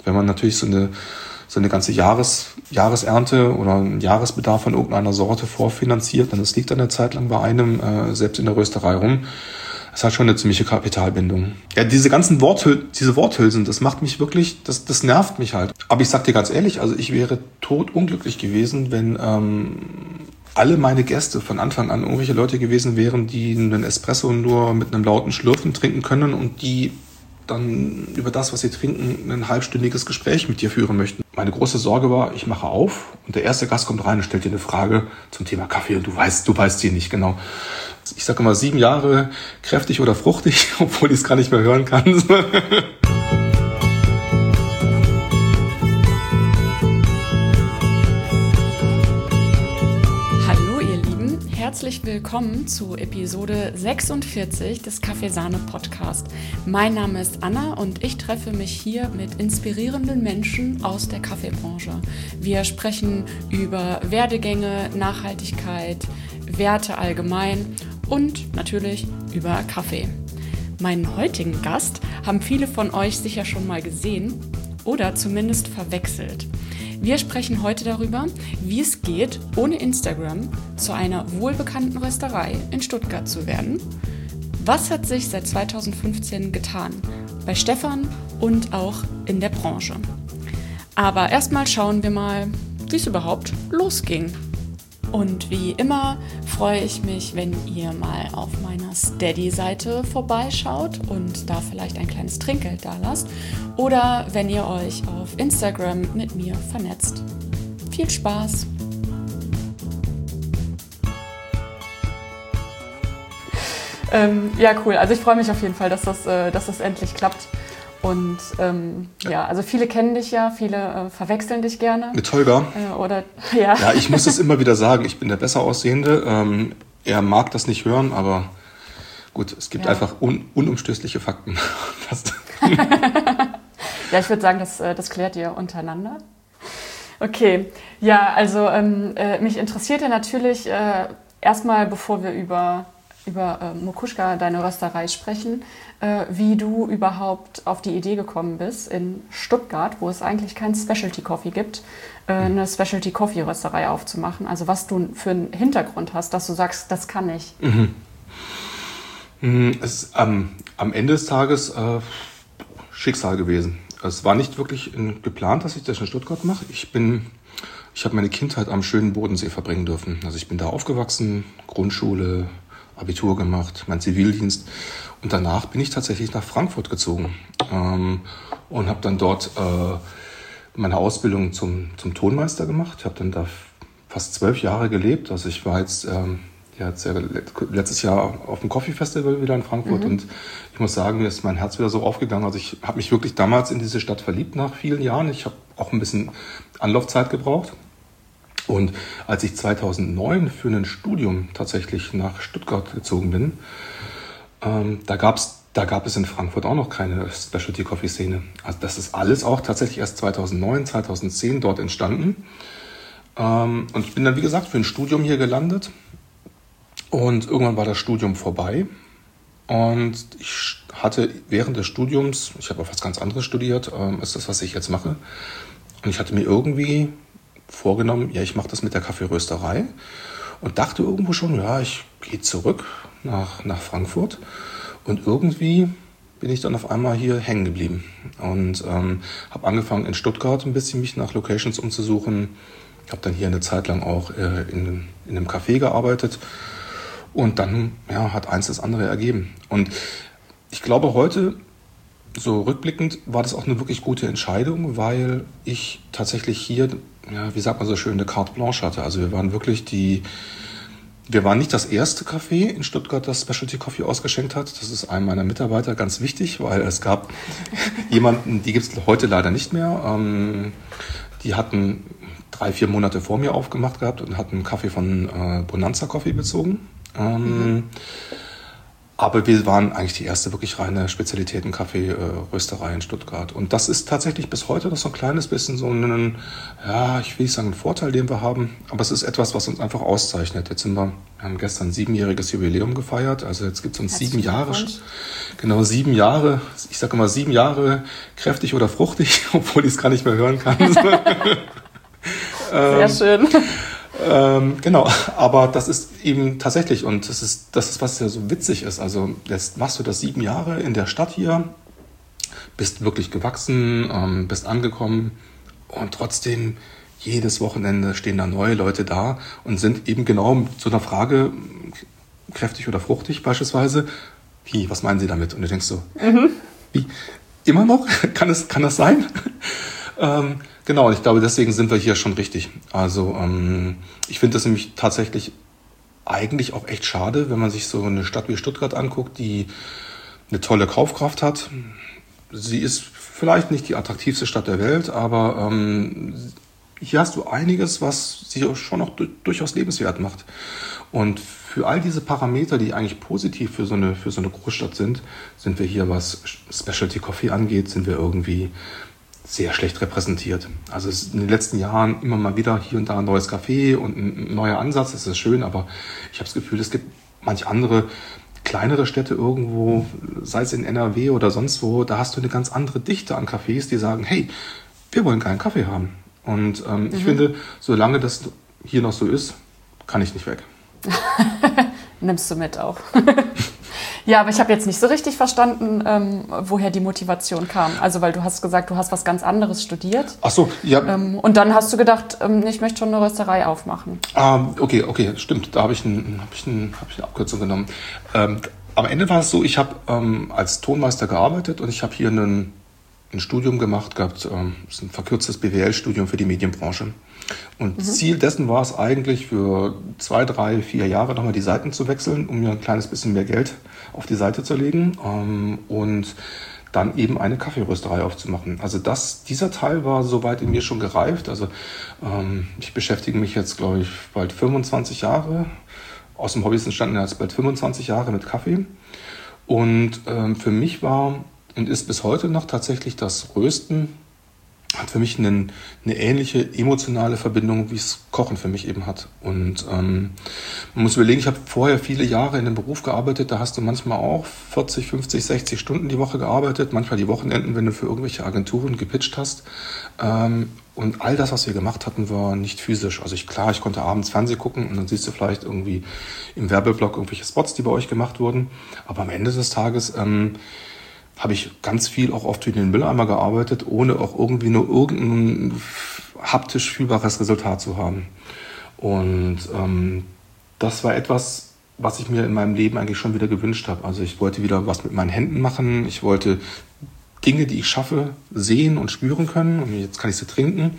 Wenn man natürlich so eine ganze Jahresernte oder einen Jahresbedarf von irgendeiner Sorte vorfinanziert, dann das liegt dann eine Zeit lang bei einem, selbst in der Rösterei rum. Das hat schon eine ziemliche Kapitalbindung. Ja, diese ganzen Worthülsen, das macht mich wirklich, das nervt mich halt. Aber ich sag dir ganz ehrlich, also ich wäre totunglücklich gewesen, wenn alle meine Gäste von Anfang an irgendwelche Leute gewesen wären, die einen Espresso nur mit einem lauten Schlürfen trinken können und die dann über das, was sie trinken, ein halbstündiges Gespräch mit dir führen möchten. Meine große Sorge war, ich mache auf und der erste Gast kommt rein und stellt dir eine Frage zum Thema Kaffee und du weißt sie nicht genau. Ich sage immer 7 Jahre kräftig oder fruchtig, obwohl ich es gar nicht mehr hören kann. Hallo ihr Lieben, herzlich willkommen zu Episode 46 des Kaffeesahne-Podcast. Mein Name ist Anna und ich treffe mich hier mit inspirierenden Menschen aus der Kaffeebranche. Wir sprechen über Werdegänge, Nachhaltigkeit, Werte allgemein und natürlich über Kaffee. Meinen heutigen Gast haben viele von euch sicher schon mal gesehen oder zumindest verwechselt. Wir sprechen heute darüber, wie es geht, ohne Instagram zu einer wohlbekannten Rösterei in Stuttgart zu werden. Was hat sich seit 2015 getan bei Stefan und auch in der Branche? Aber erstmal schauen wir mal, wie es überhaupt losging. Und wie immer freue ich mich, wenn ihr mal auf meiner Steady-Seite vorbeischaut und da vielleicht ein kleines Trinkgeld dalasst oder wenn ihr euch auf Instagram mit mir vernetzt. Viel Spaß! Ja, cool. Also ich freue mich auf jeden Fall, dass das endlich klappt. Und also viele kennen dich ja, viele verwechseln dich gerne. Mit Holger? Ja, ich muss es immer wieder sagen, ich bin der besser Aussehende. Er mag das nicht hören, aber gut, es gibt einfach unumstößliche Fakten. Ja, ich würde sagen, das klärt ihr untereinander. Okay, ja, also mich interessiert ja natürlich erstmal, bevor wir über Mokuschka, deine Rösterei, sprechen, wie du überhaupt auf die Idee gekommen bist, in Stuttgart, wo es eigentlich kein Specialty Coffee gibt, eine Specialty Coffee Rösterei aufzumachen. Also was du für einen Hintergrund hast, dass du sagst, das kann ich. Es ist am Ende des Tages Schicksal gewesen. Es war nicht wirklich geplant, dass ich das in Stuttgart mache. Ich habe meine Kindheit am schönen Bodensee verbringen dürfen. Also ich bin da aufgewachsen, Grundschule, Abitur gemacht, mein Zivildienst und danach bin ich tatsächlich nach Frankfurt gezogen und habe dann dort meine Ausbildung zum Tonmeister gemacht. Ich habe dann da fast 12 Jahre gelebt. Also ich war jetzt letztes Jahr auf dem Coffee Festival wieder in Frankfurt und ich muss sagen, mir ist mein Herz wieder so aufgegangen. Also ich habe mich wirklich damals in diese Stadt verliebt nach vielen Jahren. Ich habe auch ein bisschen Anlaufzeit gebraucht. Und als ich 2009 für ein Studium tatsächlich nach Stuttgart gezogen bin, da gab es in Frankfurt auch noch keine Specialty Coffee Szene. Also das ist alles auch tatsächlich erst 2009, 2010 dort entstanden. Und ich bin dann, wie gesagt, für ein Studium hier gelandet. Und irgendwann war das Studium vorbei. Und ich hatte während des Studiums, ich habe auch was ganz anderes studiert, ist das, was ich jetzt mache. Und ich hatte mir irgendwie vorgenommen, ja, ich mache das mit der Kaffeerösterei und dachte irgendwo schon, ja, ich gehe zurück nach Frankfurt und irgendwie bin ich dann auf einmal hier hängen geblieben und habe angefangen in Stuttgart ein bisschen mich nach Locations umzusuchen, habe dann hier eine Zeit lang auch in einem Café gearbeitet und dann hat eins das andere ergeben und ich glaube heute, so rückblickend war das auch eine wirklich gute Entscheidung, weil ich tatsächlich hier, wie sagt man so schön, eine Carte Blanche hatte. Also wir waren nicht das erste Café in Stuttgart, das Specialty Coffee ausgeschenkt hat. Das ist einem meiner Mitarbeiter ganz wichtig, weil es gab jemanden, die gibt es heute leider nicht mehr. Die hatten 3-4 Monate vor mir aufgemacht gehabt und hatten einen Kaffee von Bonanza Coffee bezogen. Aber wir waren eigentlich die erste wirklich reine Spezialitäten-Kaffee-Rösterei in Stuttgart. Und das ist tatsächlich bis heute noch so ein kleines bisschen so ein, ja, ich will nicht sagen ein Vorteil, den wir haben, aber es ist etwas, was uns einfach auszeichnet. Wir haben gestern ein 7-jähriges Jubiläum gefeiert, also jetzt gibt es uns 7 Jahre. Genau, 7 Jahre, ich sage immer 7 Jahre kräftig oder fruchtig, obwohl ich es gar nicht mehr hören kann. Sehr schön. Genau, aber das ist eben tatsächlich, und das ist, was ja so witzig ist. Also jetzt machst du das 7 Jahre in der Stadt hier, bist wirklich gewachsen, bist angekommen und trotzdem jedes Wochenende stehen da neue Leute da und sind eben genau mit so einer Frage, kräftig oder fruchtig beispielsweise, was meinen Sie damit? Und du denkst so, wie, immer noch? Kann das sein? Genau, und ich glaube, deswegen sind wir hier schon richtig. Also ich finde das nämlich tatsächlich eigentlich auch echt schade, wenn man sich so eine Stadt wie Stuttgart anguckt, die eine tolle Kaufkraft hat. Sie ist vielleicht nicht die attraktivste Stadt der Welt, aber hier hast du einiges, was sie schon auch durchaus lebenswert macht. Und für all diese Parameter, die eigentlich positiv für so eine Großstadt sind wir hier, was Specialty Coffee angeht, sind wir irgendwie sehr schlecht repräsentiert. Also es ist in den letzten Jahren immer mal wieder hier und da ein neues Café und ein neuer Ansatz, das ist schön, aber ich habe das Gefühl, es gibt manch andere kleinere Städte irgendwo, sei es in NRW oder sonst wo, da hast du eine ganz andere Dichte an Cafés, die sagen, hey, wir wollen keinen Kaffee haben. Und ich finde, solange das hier noch so ist, kann ich nicht weg. Nimmst du mit auch. Ja, aber ich habe jetzt nicht so richtig verstanden, woher die Motivation kam. Also, weil du hast gesagt, du hast was ganz anderes studiert. Ach so, ja. Und dann hast du gedacht, ich möchte schon eine Rösterei aufmachen. Okay, stimmt. Da habe ich eine Abkürzung genommen. Am Ende war es so, ich habe als Tonmeister gearbeitet und ich habe hier ein Studium gemacht gehabt, das ist ein verkürztes BWL-Studium für die Medienbranche. Und Ziel dessen war es eigentlich, für 2, 3, 4 Jahre nochmal die Seiten zu wechseln, um mir ein kleines bisschen mehr Geld auf die Seite zu legen und dann eben eine Kaffeerösterei aufzumachen. Also dieser Teil war soweit in mir schon gereift. Also ich beschäftige mich jetzt, glaube ich, bald 25 Jahre. Aus dem Hobby ist entstanden jetzt bald 25 Jahre mit Kaffee. Und für mich war und ist bis heute noch tatsächlich das Rösten, hat für mich eine ähnliche emotionale Verbindung, wie es Kochen für mich eben hat. Und man muss überlegen, ich habe vorher viele Jahre in einem Beruf gearbeitet, da hast du manchmal auch 40, 50, 60 Stunden die Woche gearbeitet, manchmal die Wochenenden, wenn du für irgendwelche Agenturen gepitcht hast. Und all das, was wir gemacht hatten, war nicht physisch. Also ich konnte abends Fernsehen gucken und dann siehst du vielleicht irgendwie im Werbeblock irgendwelche Spots, die bei euch gemacht wurden. Aber am Ende des Tages habe ich ganz viel auch oft in den Mülleimer gearbeitet, ohne auch irgendwie nur irgendein haptisch fühlbares Resultat zu haben. Und das war etwas, was ich mir in meinem Leben eigentlich schon wieder gewünscht habe. Also ich wollte wieder was mit meinen Händen machen. Ich wollte Dinge, die ich schaffe, sehen und spüren können. Und jetzt kann ich sie trinken.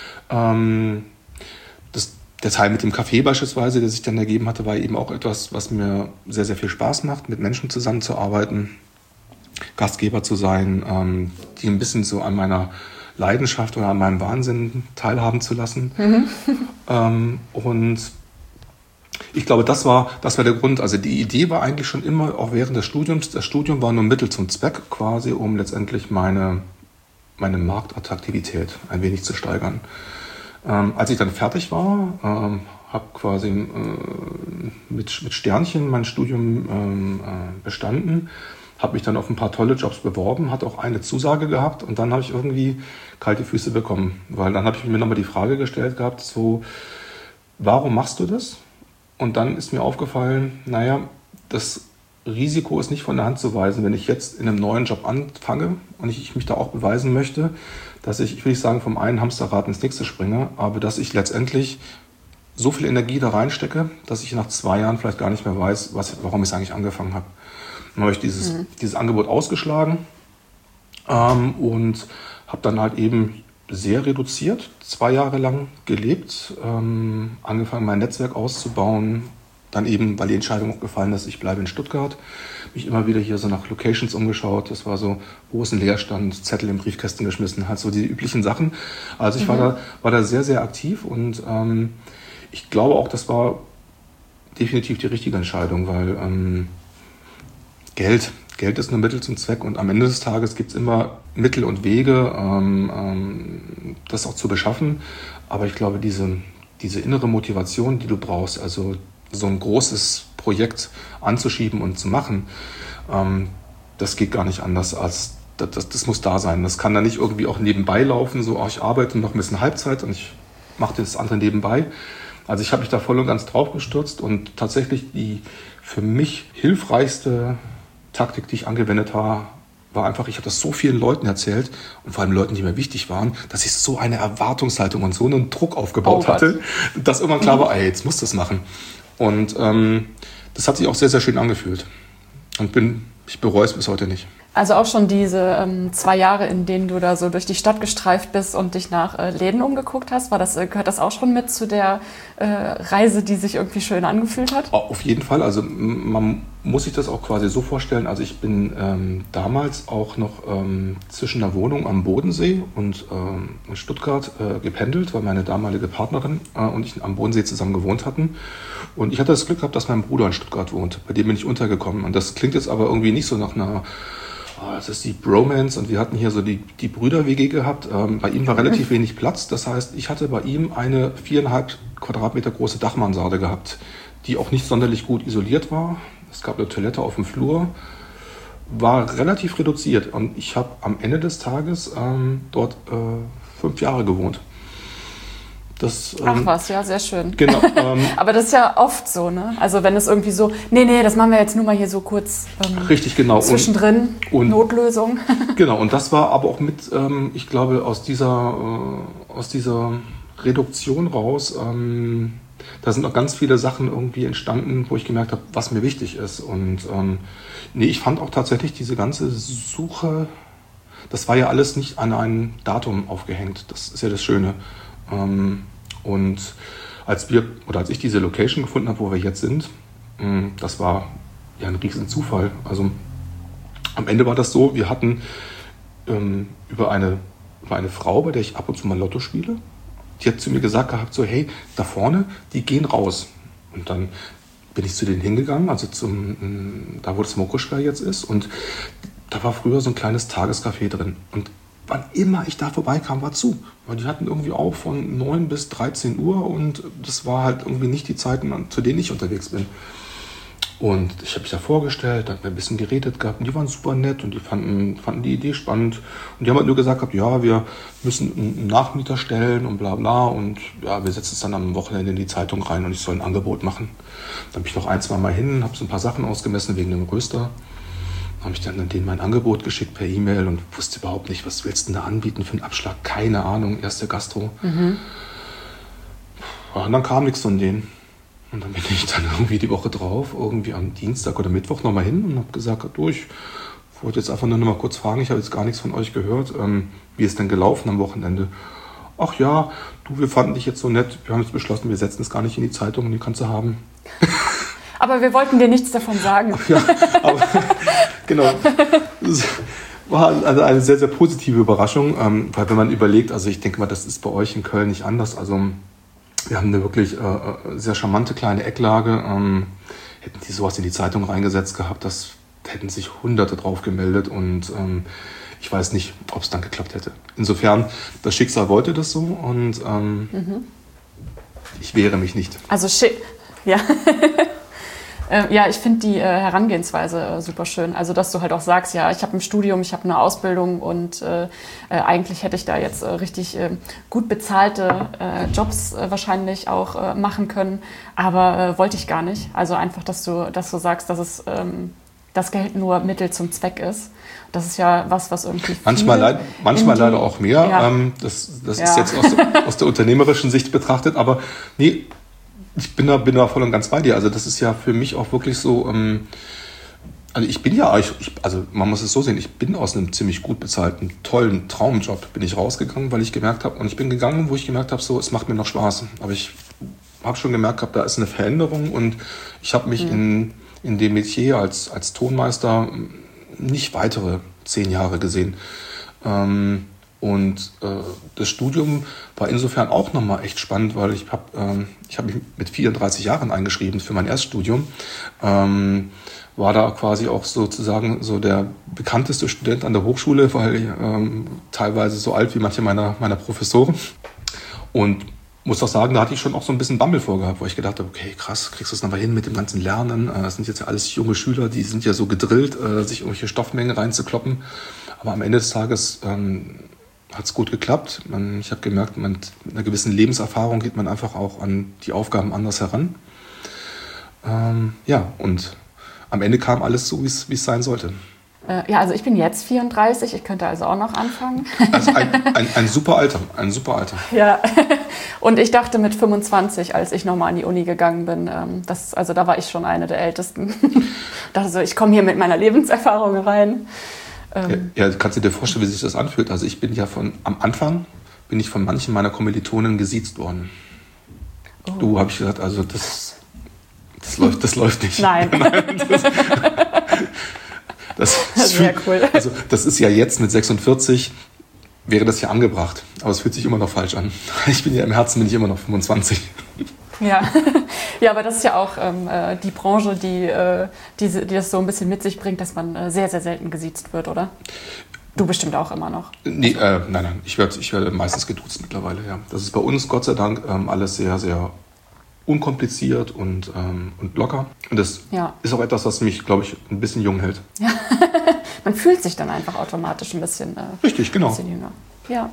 Der Teil mit dem Kaffee beispielsweise, der sich dann ergeben hatte, war eben auch etwas, was mir sehr, sehr viel Spaß macht, mit Menschen zusammenzuarbeiten, Gastgeber zu sein, die ein bisschen so an meiner Leidenschaft oder an meinem Wahnsinn teilhaben zu lassen. Und ich glaube, das war der Grund. Also die Idee war eigentlich schon immer, auch während des Studiums, das Studium war nur Mittel zum Zweck quasi, um letztendlich meine Marktattraktivität ein wenig zu steigern. Als ich dann fertig war, habe quasi mit Sternchen mein Studium bestanden, habe mich dann auf ein paar tolle Jobs beworben, hatte auch eine Zusage gehabt und dann habe ich irgendwie kalte Füße bekommen, weil dann habe ich mir nochmal die Frage gestellt gehabt, so, warum machst du das? Und dann ist mir aufgefallen, das Risiko ist nicht von der Hand zu weisen, wenn ich jetzt in einem neuen Job anfange und ich mich da auch beweisen möchte, dass ich will nicht sagen, vom einen Hamsterrad ins nächste springe, aber dass ich letztendlich so viel Energie da reinstecke, dass ich nach 2 Jahren vielleicht gar nicht mehr weiß, warum ich es eigentlich angefangen habe. Dann habe ich dieses Angebot ausgeschlagen und habe dann halt eben sehr reduziert, 2 Jahre lang gelebt, angefangen mein Netzwerk auszubauen, dann eben, weil die Entscheidung auch gefallen ist, ich bleibe in Stuttgart, mich immer wieder hier so nach Locations umgeschaut, das war so, wo ist ein Leerstand, Zettel im Briefkästen geschmissen, halt so die üblichen Sachen. Also ich war da sehr, sehr aktiv und ich glaube auch, das war definitiv die richtige Entscheidung, weil Geld. Geld ist nur Mittel zum Zweck und am Ende des Tages gibt es immer Mittel und Wege, das auch zu beschaffen. Aber ich glaube, diese innere Motivation, die du brauchst, also so ein großes Projekt anzuschieben und zu machen, das geht gar nicht anders als, das muss da sein. Das kann dann nicht irgendwie auch nebenbei laufen, so, ich arbeite noch ein bisschen Halbzeit und ich mache das andere nebenbei. Also ich habe mich da voll und ganz drauf gestürzt und tatsächlich die für mich hilfreichste Taktik, die ich angewendet habe, war einfach, ich habe das so vielen Leuten erzählt und vor allem Leuten, die mir wichtig waren, dass ich so eine Erwartungshaltung und so einen Druck aufgebaut hatte, dass irgendwann klar war, jetzt musst du es machen. Und das hat sich auch sehr, sehr schön angefühlt. Und ich bereue es bis heute nicht. Also auch schon diese 2 Jahre, in denen du da so durch die Stadt gestreift bist und dich nach Läden umgeguckt hast, gehört das auch schon mit zu der Reise, die sich irgendwie schön angefühlt hat? Auf jeden Fall. Also man muss sich das auch quasi so vorstellen. Also ich bin damals auch noch zwischen der Wohnung am Bodensee und in Stuttgart gependelt, weil meine damalige Partnerin und ich am Bodensee zusammen gewohnt hatten. Und ich hatte das Glück gehabt, dass mein Bruder in Stuttgart wohnt. Bei dem bin ich untergekommen. Und das klingt jetzt aber irgendwie nicht so nach einer... Das ist die Bromance und wir hatten hier so die Brüder-WG gehabt. Bei ihm war relativ wenig Platz. Das heißt, ich hatte bei ihm eine 4,5 Quadratmeter große Dachmansarde gehabt, die auch nicht sonderlich gut isoliert war. Es gab eine Toilette auf dem Flur, war relativ reduziert. Und ich habe am Ende des Tages dort 5 Jahre gewohnt. Ach was, ja, sehr schön. Genau. Aber das ist ja oft so, ne? Also wenn es irgendwie so, nee, das machen wir jetzt nur mal hier so kurz richtig, genau. Zwischendrin, und Notlösung. Genau, und das war aber auch mit, ich glaube, aus dieser Reduktion raus, da sind noch ganz viele Sachen irgendwie entstanden, wo ich gemerkt habe, was mir wichtig ist. Und ich fand auch tatsächlich diese ganze Suche, das war ja alles nicht an ein Datum aufgehängt. Das ist ja das Schöne. Und als ich diese Location gefunden habe, wo wir jetzt sind, das war ja ein riesen Zufall. Also am Ende war das so, wir hatten über eine Frau, bei der ich ab und zu mal Lotto spiele, die hat zu mir gesagt gehabt, so hey, da vorne, die gehen raus. Und dann bin ich zu denen hingegangen, also da wo das Mokuschka jetzt ist, und da war früher so ein kleines Tagescafé drin. Und wann immer ich da vorbeikam, war zu. Weil die hatten irgendwie auf von 9 bis 13 Uhr und das war halt irgendwie nicht die Zeiten, zu denen ich unterwegs bin. Und ich habe mich da vorgestellt, habe ein bisschen geredet gehabt und die waren super nett und die fanden die Idee spannend. Und die haben halt nur gesagt, ja, wir müssen einen Nachmieter stellen und bla bla und ja, wir setzen es dann am Wochenende in die Zeitung rein und ich soll ein Angebot machen. Dann bin ich noch 1-2 Mal hin, habe so ein paar Sachen ausgemessen wegen dem Röster. Habe ich dann denen mein Angebot geschickt per E-Mail und wusste überhaupt nicht, was willst du denn da anbieten für einen Abschlag? Keine Ahnung, erste Gastro. Ja, und dann kam nichts von denen. Und dann bin ich dann irgendwie die Woche drauf, irgendwie am Dienstag oder Mittwoch nochmal hin und habe gesagt, ich wollte jetzt einfach nur noch mal kurz fragen, ich habe jetzt gar nichts von euch gehört. Wie ist denn gelaufen am Wochenende? Ach ja, wir fanden dich jetzt so nett, wir haben jetzt beschlossen, wir setzen es gar nicht in die Zeitung und die kannst du haben. Aber wir wollten dir nichts davon sagen. Ja, aber genau. Das war also eine sehr, sehr positive Überraschung, weil wenn man überlegt, also ich denke mal, das ist bei euch in Köln nicht anders. Also wir haben eine wirklich sehr charmante kleine Ecklage. Hätten die sowas in die Zeitung reingesetzt gehabt, das hätten sich Hunderte drauf gemeldet und ich weiß nicht, ob es dann geklappt hätte. Insofern, das Schicksal wollte das so und ich wehre mich nicht. Also ja. Ja, ich finde die Herangehensweise super schön. Also, dass du halt auch sagst, ja, ich habe ein Studium, ich habe eine Ausbildung und eigentlich hätte ich da jetzt richtig gut bezahlte Jobs wahrscheinlich auch machen können, aber wollte ich gar nicht. Also einfach, dass du sagst, dass es das Geld nur Mittel zum Zweck ist. Das ist ja was irgendwie manchmal leider auch mehr. Ja. Das ist jetzt aus der unternehmerischen Sicht betrachtet, aber nee, ich bin da voll und ganz bei dir. Also das ist ja für mich auch wirklich so, also ich bin ja, also man muss es so sehen, ich bin aus einem ziemlich gut bezahlten, tollen Traumjob bin ich rausgegangen, weil ich gemerkt habe, und ich bin gegangen, wo ich gemerkt habe, so, es macht mir noch Spaß. Aber ich habe schon gemerkt, da ist eine Veränderung und ich habe mich in dem Metier als Tonmeister nicht weitere 10 Jahre gesehen. Und das Studium war insofern auch nochmal echt spannend, weil ich hab mich mit 34 Jahren eingeschrieben für mein Erststudium. War da quasi auch sozusagen so der bekannteste Student an der Hochschule, weil teilweise so alt wie manche meiner Professoren. Und muss auch sagen, da hatte ich schon auch so ein bisschen Bammel vorgehabt, wo ich gedacht habe, okay, krass, kriegst du es nochmal hin mit dem ganzen Lernen? Das sind jetzt ja alles junge Schüler, die sind ja so gedrillt, sich irgendwelche Stoffmengen reinzukloppen. Aber am Ende des Tages hat es gut geklappt. Ich habe gemerkt, mit einer gewissen Lebenserfahrung geht man einfach auch an die Aufgaben anders heran. Und am Ende kam alles so, wie es sein sollte. Also ich bin jetzt 34, ich könnte also auch noch anfangen. Also ein super Alter, Ja, und ich dachte mit 25, als ich nochmal an die Uni gegangen bin, da war ich schon eine der Ältesten. Dachte so, ich komme hier mit meiner Lebenserfahrung rein. Ja, kannst du dir vorstellen, wie sich das anfühlt? Also ich bin ja am Anfang bin ich von manchen meiner Kommilitonen gesiezt worden. Oh. Du, habe ich gesagt, also das läuft nicht. Nein. Das ist sehr cool. Also das ist ja jetzt mit 46, wäre das ja angebracht. Aber es fühlt sich immer noch falsch an. Im Herzen bin ich immer noch 25. Ja, aber das ist ja auch die Branche, die das so ein bisschen mit sich bringt, dass man sehr, sehr selten gesiezt wird, oder? Du bestimmt auch immer noch. Nee, nein. Ich werde meistens geduzt mittlerweile, ja. Das ist bei uns, Gott sei Dank, alles sehr, sehr unkompliziert und locker. Und das ist auch etwas, was mich, glaube ich, ein bisschen jung hält. Ja. Man fühlt sich dann einfach automatisch ein bisschen, richtig, genau. Ein bisschen jünger. Ja.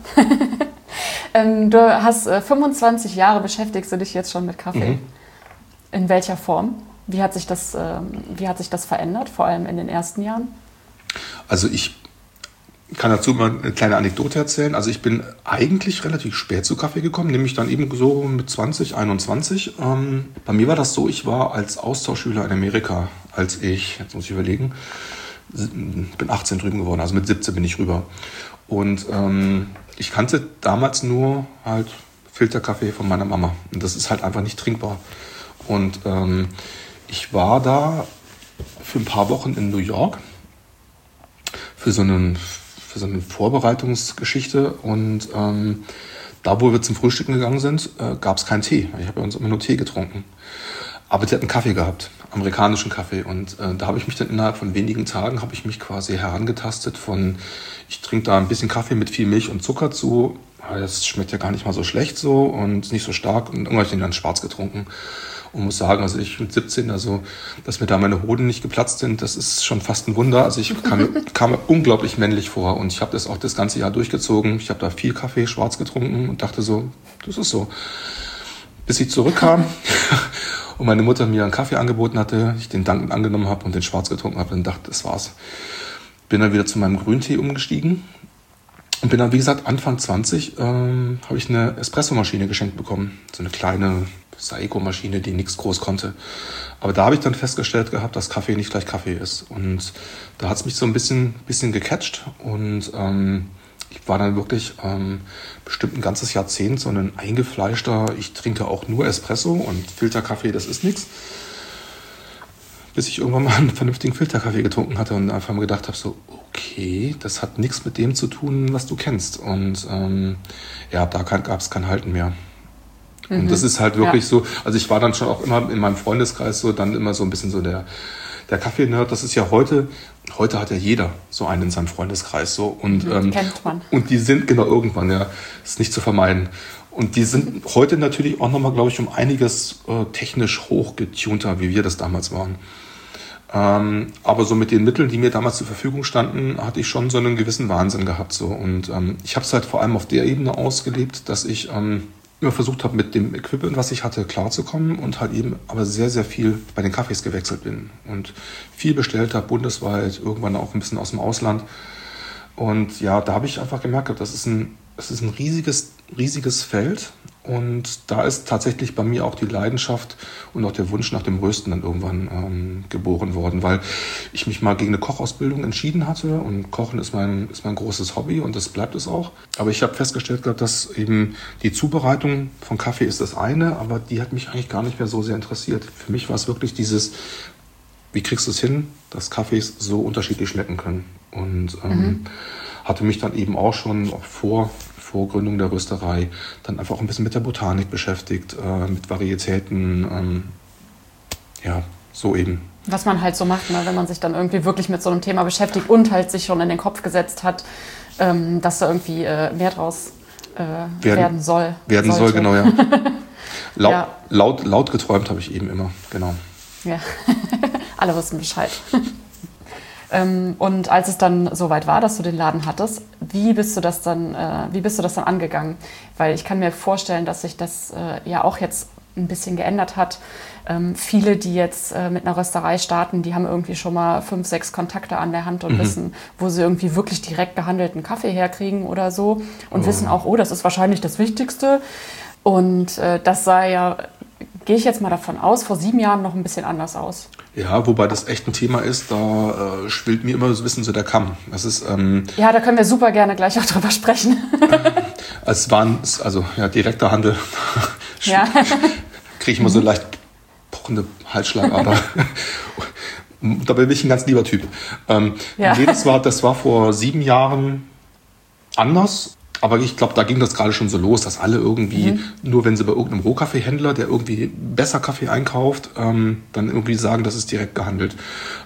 Du hast 25 Jahre beschäftigst du dich jetzt schon mit Kaffee. Mhm. In welcher Form? Wie hat sich das verändert, vor allem in den ersten Jahren? Also ich kann dazu mal eine kleine Anekdote erzählen. Also ich bin eigentlich relativ spät zu Kaffee gekommen, nämlich dann eben so mit 20, 21. Bei mir war das so, ich war als Austauschschüler in Amerika, jetzt muss ich überlegen, bin 18 drüben geworden, also mit 17 bin ich rüber. Und ich kannte damals nur halt Filterkaffee von meiner Mama. Und das ist halt einfach nicht trinkbar. Und ich war da für ein paar Wochen in New York für so eine Vorbereitungsgeschichte. Und da, wo wir zum Frühstücken gegangen sind, gab es keinen Tee. Ich habe bei uns immer nur Tee getrunken. Aber die hatten Kaffee gehabt, amerikanischen Kaffee. Und da habe ich mich dann innerhalb von wenigen Tagen quasi herangetastet ich trinke da ein bisschen Kaffee mit viel Milch und Zucker zu. Das schmeckt ja gar nicht mal so schlecht so und nicht so stark. Und irgendwann habe ich den dann schwarz getrunken. Und muss sagen, also ich mit 17, also dass mir da meine Hoden nicht geplatzt sind, das ist schon fast ein Wunder. Also ich kam mir unglaublich männlich vor und ich habe das auch das ganze Jahr durchgezogen. Ich habe da viel Kaffee schwarz getrunken und dachte so, das ist so. Bis ich zurückkam und meine Mutter mir einen Kaffee angeboten hatte, ich den dankend angenommen habe und den schwarz getrunken habe und dachte, das war's. Bin dann wieder zu meinem Grüntee umgestiegen und bin dann, wie gesagt, Anfang 20 habe ich eine Espressomaschine geschenkt bekommen. So eine kleine Saeco-Maschine, die nichts groß konnte. Aber da habe ich dann festgestellt gehabt, dass Kaffee nicht gleich Kaffee ist. Und da hat es mich so ein bisschen gecatcht. Und ich war dann wirklich bestimmt ein ganzes Jahrzehnt so ein eingefleischter, ich trinke auch nur Espresso und Filterkaffee, das ist nichts. Bis ich irgendwann mal einen vernünftigen Filterkaffee getrunken hatte und einfach mal gedacht habe, so, okay, das hat nichts mit dem zu tun, was du kennst. Und da gab es kein Halten mehr. Und das ist halt wirklich so, also ich war dann schon auch immer in meinem Freundeskreis so, dann immer so ein bisschen so der Kaffee-Nerd. Das ist ja heute hat ja jeder so einen in seinem Freundeskreis so. Und, kennt man. Und die sind, genau, irgendwann, ja, ist nicht zu vermeiden. Und die sind heute natürlich auch nochmal, glaube ich, um einiges technisch hochgetunter, wie wir das damals waren. Aber so mit den Mitteln, die mir damals zur Verfügung standen, hatte ich schon so einen gewissen Wahnsinn gehabt. So. Und ich habe es halt vor allem auf der Ebene ausgelebt, dass ich immer versucht habe, mit dem Equipment, was ich hatte, klarzukommen und halt eben aber sehr, sehr viel bei den Kaffees gewechselt bin und viel bestellt habe, bundesweit, irgendwann auch ein bisschen aus dem Ausland. Und ja, da habe ich einfach gemerkt, das ist ein riesiges Feld und da ist tatsächlich bei mir auch die Leidenschaft und auch der Wunsch nach dem Rösten dann irgendwann geboren worden, weil ich mich mal gegen eine Kochausbildung entschieden hatte und Kochen ist mein großes Hobby und das bleibt es auch. Aber ich habe festgestellt gehabt, dass eben die Zubereitung von Kaffee ist das eine, aber die hat mich eigentlich gar nicht mehr so sehr interessiert. Für mich war es wirklich wie kriegst du es hin, dass Kaffees so unterschiedlich schmecken können? Und hatte mich dann eben auch schon vor Gründung der Rösterei dann einfach auch ein bisschen mit der Botanik beschäftigt, mit Varietäten, so eben. Was man halt so macht, ne, wenn man sich dann irgendwie wirklich mit so einem Thema beschäftigt und halt sich schon in den Kopf gesetzt hat, dass da irgendwie mehr draus werden soll. Werden soll, genau, ja. Laut geträumt habe ich eben immer, genau. Ja, alle wussten Bescheid. Und als es dann soweit war, dass du den Laden hattest, wie bist du das dann angegangen? Weil ich kann mir vorstellen, dass sich das ja auch jetzt ein bisschen geändert hat. Viele, die jetzt mit einer Rösterei starten, die haben irgendwie schon mal 5, 6 Kontakte an der Hand und wissen, wo sie irgendwie wirklich direkt gehandelten Kaffee herkriegen oder so und wissen auch, das ist wahrscheinlich das Wichtigste. Und das sah ja, gehe ich jetzt mal davon aus, vor 7 Jahren noch ein bisschen anders aus. Ja, wobei das echt ein Thema ist, da schwillt mir immer das Wissen so der Kamm. Das ist, ja, da können wir super gerne gleich auch drüber sprechen. direkter Handel. Ja. Kriege ich immer so leicht pochende Halsschlag, aber dabei bin ich ein ganz lieber Typ. Nee, das war vor 7 Jahren anders. Aber ich glaube, da ging das gerade schon so los, dass alle irgendwie, nur wenn sie bei irgendeinem Rohkaffeehändler, der irgendwie besser Kaffee einkauft, dann irgendwie sagen, das ist direkt gehandelt.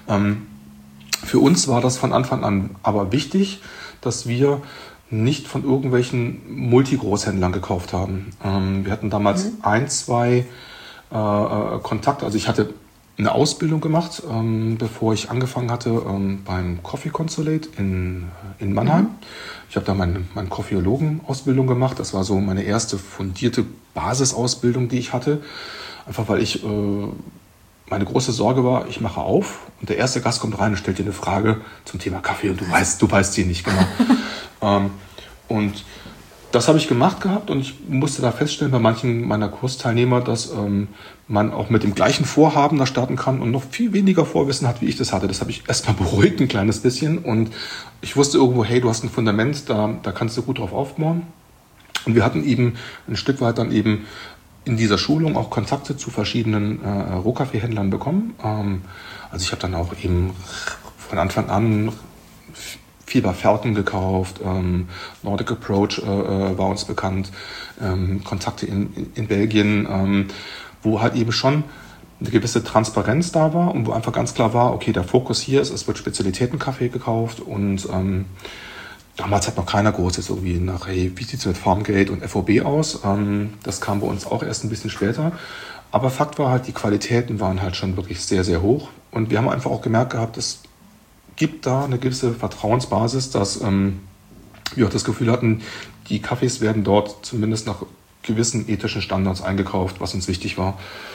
Für uns war das von Anfang an aber wichtig, dass wir nicht von irgendwelchen Multigroßhändlern gekauft haben. Wir hatten damals 1, 2 Kontakte. Also ich hatte eine Ausbildung gemacht, bevor ich angefangen hatte beim Coffee Consulate in Mannheim. Ich habe da meine Koffeologen-Ausbildung gemacht. Das war so meine erste fundierte Basisausbildung, die ich hatte. Einfach weil ich meine große Sorge war, ich mache auf und der erste Gast kommt rein und stellt dir eine Frage zum Thema Kaffee und du weißt sie nicht genau. Und das habe ich gemacht gehabt und ich musste da feststellen bei manchen meiner Kursteilnehmer, dass man auch mit dem gleichen Vorhaben da starten kann und noch viel weniger Vorwissen hat, wie ich das hatte. Das habe ich erstmal beruhigt, ein kleines bisschen. Und ich wusste irgendwo, hey, du hast ein Fundament, da kannst du gut drauf aufbauen. Und wir hatten eben ein Stück weit dann eben in dieser Schulung auch Kontakte zu verschiedenen Rohkaffeehändlern bekommen. Also ich habe dann auch eben von Anfang an viel bei Felten gekauft, Nordic Approach war uns bekannt, Kontakte in Belgien, wo halt eben schon eine gewisse Transparenz da war und wo einfach ganz klar war, okay, der Fokus hier ist, es wird Spezialitätenkaffee gekauft und damals hat noch keiner groß jetzt irgendwie nach, hey, wie sieht es mit Farmgate und FOB aus? Das kam bei uns auch erst ein bisschen später. Aber Fakt war halt, die Qualitäten waren halt schon wirklich sehr, sehr hoch und wir haben einfach auch gemerkt gehabt, es gibt da eine gewisse Vertrauensbasis, dass wir auch das Gefühl hatten, die Kaffees werden dort zumindest nach gewissen ethischen Standards eingekauft, was uns wichtig war.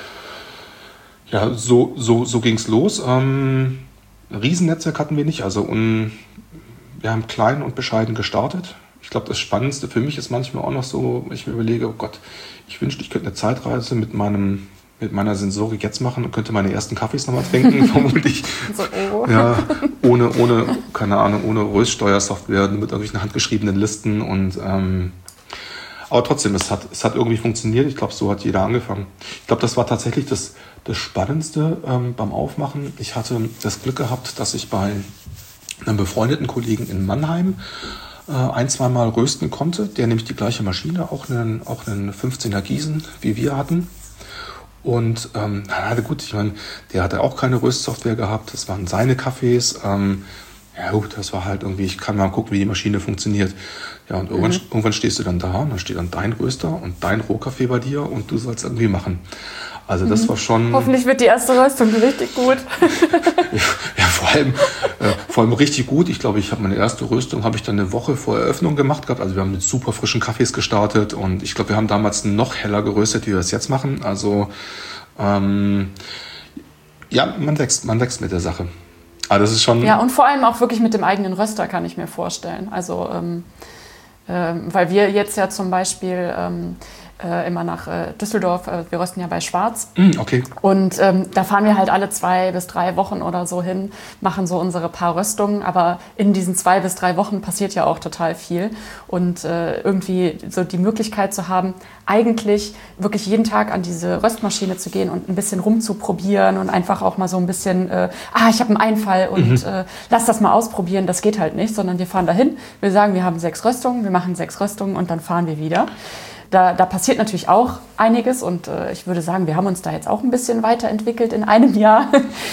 Ja, so ging es los. Ein Riesennetzwerk hatten wir nicht, also wir haben klein und bescheiden gestartet. Ich glaube, das Spannendste für mich ist manchmal auch noch so, ich mir überlege, oh Gott, ich wünschte, ich könnte eine Zeitreise mit meiner Sensorik jetzt machen und könnte meine ersten Kaffees nochmal trinken, vermutlich. Ja, ohne, keine Ahnung, ohne Röststeuersoftware, mit irgendwelchen handgeschriebenen Listen und aber trotzdem, es hat irgendwie funktioniert. Ich glaube, so hat jeder angefangen. Ich glaube, das war tatsächlich das Spannendste beim Aufmachen. Ich hatte das Glück gehabt, dass ich bei einem befreundeten Kollegen in Mannheim 1-, 2-mal rösten konnte. Der nämlich die gleiche Maschine, auch einen 15er Gießen, wie wir hatten. Und gut, ich meine, der hatte auch keine Röstsoftware gehabt. Das waren seine Kaffees. Ja gut, das war halt irgendwie, ich kann mal gucken, wie die Maschine funktioniert. Ja, und irgendwann stehst du dann da und dann steht dann dein Röster und dein Rohkaffee bei dir und du sollst irgendwie machen. Also das war schon... Hoffentlich wird die erste Röstung richtig gut. Ja, vor allem richtig gut. Ich glaube, ich habe meine erste Röstung habe ich dann eine Woche vor Eröffnung gemacht gehabt. Also wir haben mit super frischen Kaffees gestartet und ich glaube, wir haben damals noch heller geröstet, wie wir es jetzt machen. Also ja, man wächst mit der Sache. Aber das ist schon... Ja, und vor allem auch wirklich mit dem eigenen Röster, kann ich mir vorstellen. Also, weil wir jetzt ja zum Beispiel immer nach Düsseldorf. Wir rösten ja bei Schwarz. Okay. Und da fahren wir halt alle 2 bis 3 Wochen oder so hin, machen so unsere paar Röstungen. Aber in diesen 2 bis 3 Wochen passiert ja auch total viel. Und irgendwie so die Möglichkeit zu haben, eigentlich wirklich jeden Tag an diese Röstmaschine zu gehen und ein bisschen rumzuprobieren und einfach auch mal so ein bisschen, ich habe einen Einfall und lass das mal ausprobieren. Das geht halt nicht, sondern wir fahren dahin. Wir sagen, wir haben 6 Röstungen, wir machen 6 Röstungen und dann fahren wir wieder. Da passiert natürlich auch einiges und ich würde sagen, wir haben uns da jetzt auch ein bisschen weiterentwickelt in einem Jahr.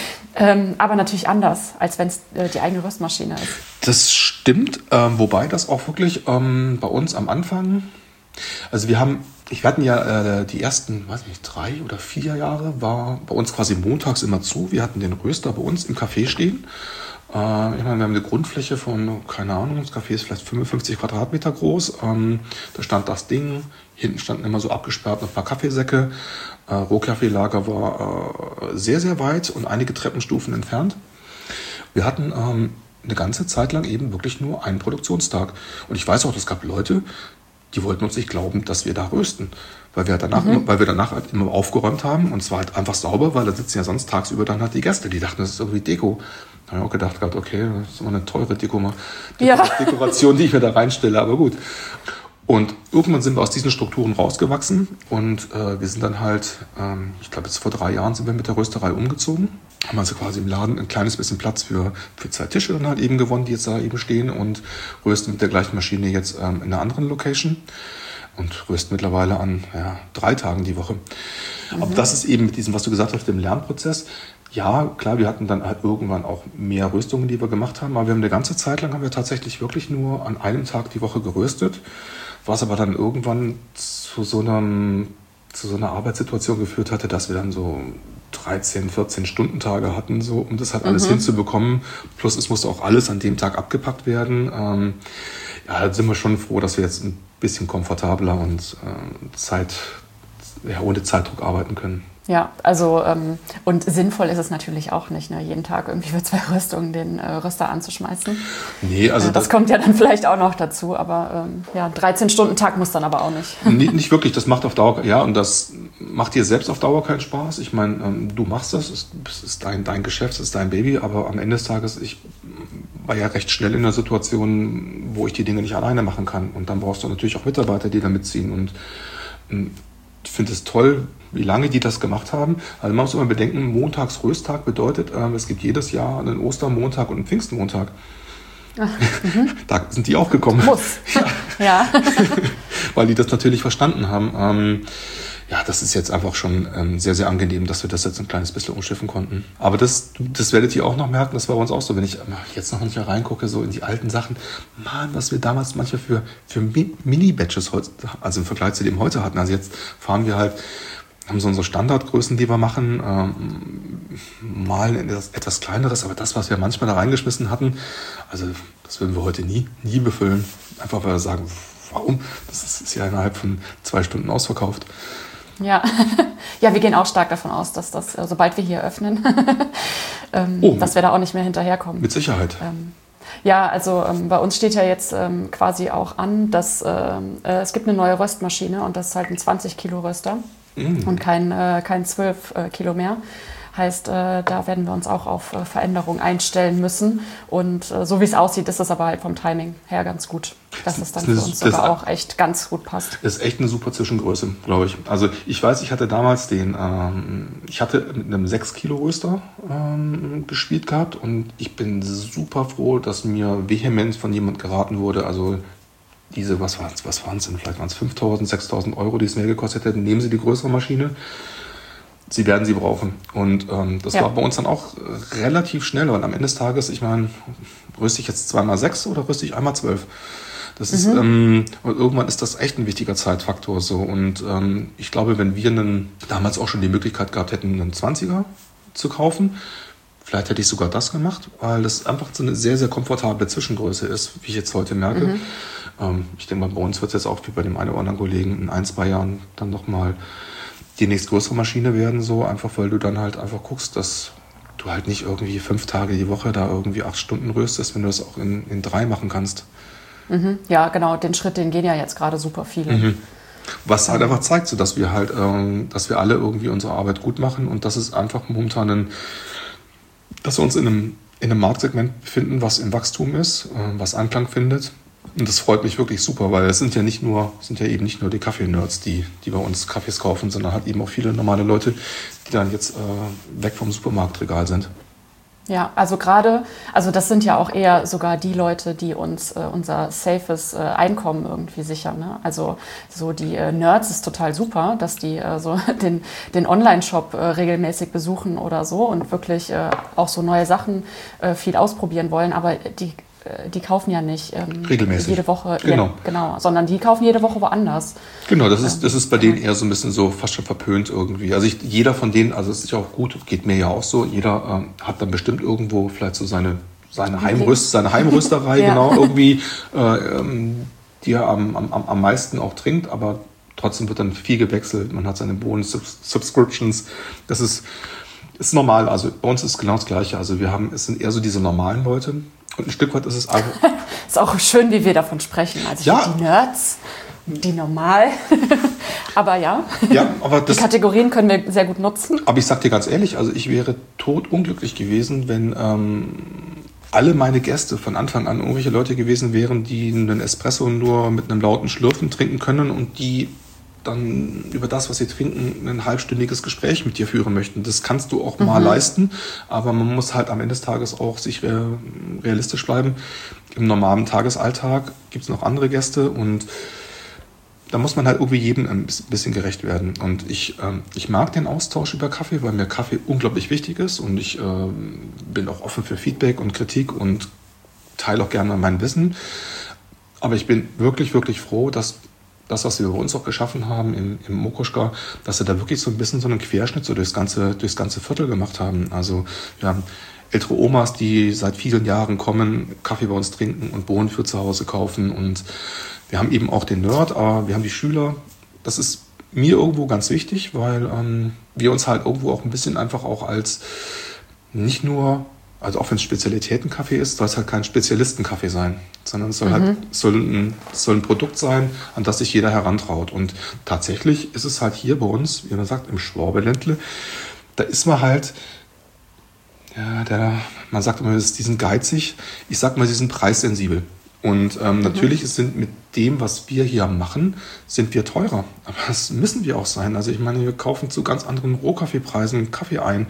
Aber natürlich anders, als wenn es die eigene Röstmaschine ist. Das stimmt, wobei das auch wirklich bei uns am Anfang, also wir hatten ja die ersten, 3 oder 4 Jahre, war bei uns quasi montags immer zu. Wir hatten den Röster bei uns im Café stehen. Ich meine, wir haben eine Grundfläche von, keine Ahnung, das Café ist vielleicht 55 Quadratmeter groß. Da stand das Ding, hinten standen immer so abgesperrt ein paar Kaffeesäcke. Rohkaffeelager war sehr, sehr weit und einige Treppenstufen entfernt. Wir hatten eine ganze Zeit lang eben wirklich nur einen Produktionstag. Und ich weiß auch, es gab Leute, die wollten uns nicht glauben, dass wir da rösten. Weil wir danach halt immer aufgeräumt haben und es war halt einfach sauber, weil da sitzen ja sonst tagsüber dann halt die Gäste, die dachten, das ist irgendwie Deko. Da habe ich auch gedacht, okay, das ist immer eine teure Dekoration, die ich mir da reinstelle, aber gut. Und irgendwann sind wir aus diesen Strukturen rausgewachsen und wir sind dann halt, ich glaube jetzt vor 3 Jahren sind wir mit der Rösterei umgezogen. Haben also quasi im Laden ein kleines bisschen Platz für 2 Tische dann halt eben gewonnen, die jetzt da eben stehen und rösten mit der gleichen Maschine jetzt in einer anderen Location. Und rösten mittlerweile an 3 Tagen die Woche. Aber das ist eben mit diesem, was du gesagt hast, dem Lernprozess. Ja, klar, wir hatten dann halt irgendwann auch mehr Röstungen, die wir gemacht haben. Aber wir haben eine ganze Zeit lang haben wir tatsächlich wirklich nur an einem Tag die Woche geröstet. Was aber dann irgendwann zu so einer Arbeitssituation geführt hatte, dass wir dann so 13, 14 Stundentage hatten, so, um das halt alles hinzubekommen. Plus es musste auch alles an dem Tag abgepackt werden. Da sind wir schon froh, dass wir jetzt ein bisschen komfortabler und ohne Zeitdruck arbeiten können. Ja, also und sinnvoll ist es natürlich auch nicht, ne? Jeden Tag irgendwie für 2 Röstungen den Röster anzuschmeißen. Nee, also das kommt ja dann vielleicht auch noch dazu, aber 13-Stunden-Tag muss dann aber auch nicht. Nee, nicht wirklich, das macht auf Dauer, und das macht dir selbst auf Dauer keinen Spaß. Ich meine, du machst das, es ist dein Geschäft, es ist dein Baby, aber am Ende des Tages, ich war ja recht schnell in einer Situation, wo ich die Dinge nicht alleine machen kann. Und dann brauchst du natürlich auch Mitarbeiter, die da mitziehen. Und ich finde es toll, wie lange die das gemacht haben. Also man muss immer bedenken, Montagsrösttag bedeutet, es gibt jedes Jahr einen Ostermontag und einen Pfingstmontag. Da sind die auch gekommen. Muss. Ja. Weil die das natürlich verstanden haben. Das ist jetzt einfach schon sehr, sehr angenehm, dass wir das jetzt ein kleines bisschen umschiffen konnten. Aber das werdet ihr auch noch merken, das war bei uns auch so, wenn ich jetzt noch nicht reingucke, so in die alten Sachen, was wir damals manche für Mini-Batches, also im Vergleich zu dem heute hatten. Also jetzt fahren wir halt, haben so unsere Standardgrößen, die wir machen, mal etwas kleineres, aber das, was wir manchmal da reingeschmissen hatten, also das würden wir heute nie befüllen. Einfach weil wir sagen, warum? Das ist ja innerhalb von 2 Stunden ausverkauft. Ja. Ja, wir gehen auch stark davon aus, dass das, sobald wir hier öffnen, dass wir da auch nicht mehr hinterherkommen. Mit Sicherheit. Also bei uns steht ja jetzt quasi auch an, dass es gibt eine neue Röstmaschine und das ist halt ein 20-Kilo-Röster und kein 12 Kilo mehr. Heißt, da werden wir uns auch auf Veränderungen einstellen müssen. Und so wie es aussieht, ist das aber halt vom Timing her ganz gut, dass es dann für uns sogar auch echt ganz gut passt. Das ist echt eine super Zwischengröße, glaube ich. Also ich weiß, ich hatte damals ich hatte mit einem 6-Kilo-Röster gespielt gehabt und ich bin super froh, dass mir vehement von jemand geraten wurde, also diese, was waren es denn? Vielleicht waren es 5.000, 6.000 Euro, die es mehr gekostet hätten. Nehmen Sie die größere Maschine. Sie werden sie brauchen. Und das war bei uns dann auch relativ schnell, weil am Ende des Tages, ich meine, rüste ich jetzt 2x6 oder rüste ich 1x12? Das ist, und irgendwann ist das echt ein wichtiger Zeitfaktor. So. Und ich glaube, wenn wir damals auch schon die Möglichkeit gehabt hätten, einen 20er zu kaufen, vielleicht hätte ich sogar das gemacht, weil das einfach so eine sehr, sehr komfortable Zwischengröße ist, wie ich jetzt heute merke. Ich denke mal, bei uns wird es jetzt auch wie bei dem einen oder anderen Kollegen in 1-2 Jahren dann nochmal die nächstgrößere Maschine werden, so einfach, weil du dann halt einfach guckst, dass du halt nicht irgendwie 5 Tage die Woche da irgendwie 8 Stunden röstest, wenn du das auch in 3 machen kannst. Ja, genau, den Schritt, den gehen ja jetzt gerade super viele. Was halt einfach zeigt, so dass wir halt, dass wir alle irgendwie unsere Arbeit gut machen und dass es einfach momentan dass wir uns in einem Marktsegment befinden, was im Wachstum ist, was Anklang findet. Und das freut mich wirklich super, weil es sind ja eben nicht nur die Kaffee-Nerds, die bei uns Kaffees kaufen, sondern halt eben auch viele normale Leute, die dann jetzt weg vom Supermarktregal sind. Ja, also das sind ja auch eher sogar die Leute, die uns unser safes Einkommen irgendwie sichern. Ne? Also so die Nerds ist total super, dass die so den Online-Shop regelmäßig besuchen oder so und wirklich auch so neue Sachen viel ausprobieren wollen, aber die kaufen ja nicht regelmäßig jede Woche, genau, sondern die kaufen jede Woche woanders. Genau, das ist bei denen eher so ein bisschen so fast schon verpönt irgendwie. Also jeder von denen, also es ist ja auch gut, geht mir ja auch so, jeder hat dann bestimmt irgendwo vielleicht so seine Heimrösterei, genau, irgendwie, die er am meisten auch trinkt, aber trotzdem wird dann viel gewechselt. Man hat seine Bonus-Subscriptions. Das ist normal. Also bei uns ist genau das Gleiche. Also es sind eher so diese normalen Leute. Und ein Stück weit ist es einfach. Ist auch schön, wie wir davon sprechen. Also die Nerds, die normal. Aber aber die Kategorien können wir sehr gut nutzen. Aber ich sag dir ganz ehrlich, also ich wäre totunglücklich gewesen, wenn alle meine Gäste von Anfang an irgendwelche Leute gewesen wären, die einen Espresso nur mit einem lauten Schlürfen trinken können und die dann über das, was sie trinken, ein halbstündiges Gespräch mit dir führen möchten. Das kannst du auch mal leisten, aber man muss halt am Ende des Tages auch sich realistisch bleiben. Im normalen Tagesalltag gibt es noch andere Gäste und da muss man halt irgendwie jedem ein bisschen gerecht werden. Und ich mag den Austausch über Kaffee, weil mir Kaffee unglaublich wichtig ist und ich bin auch offen für Feedback und Kritik und teile auch gerne mein Wissen. Aber ich bin wirklich, wirklich froh, dass das, was wir bei uns auch geschaffen haben im Mokoschka, dass wir da wirklich so ein bisschen so einen Querschnitt so durchs ganze Viertel gemacht haben. Also wir haben ältere Omas, die seit vielen Jahren kommen, Kaffee bei uns trinken und Bohnen für zu Hause kaufen. Und wir haben eben auch den Nerd, aber wir haben die Schüler. Das ist mir irgendwo ganz wichtig, weil wir uns halt irgendwo auch ein bisschen einfach auch als nicht nur, also auch wenn es Spezialitätenkaffee ist, soll es halt kein Spezialistenkaffee sein, sondern es soll ein Produkt sein, an das sich jeder herantraut. Und tatsächlich ist es halt hier bei uns, wie man sagt, im Schwabeländle, da ist man halt, man sagt immer, die sind geizig, ich sag mal, sie sind preissensibel. Und natürlich sind mit dem, was wir hier machen, sind wir teurer. Aber das müssen wir auch sein. Also ich meine, wir kaufen zu ganz anderen Rohkaffeepreisen Kaffee ein.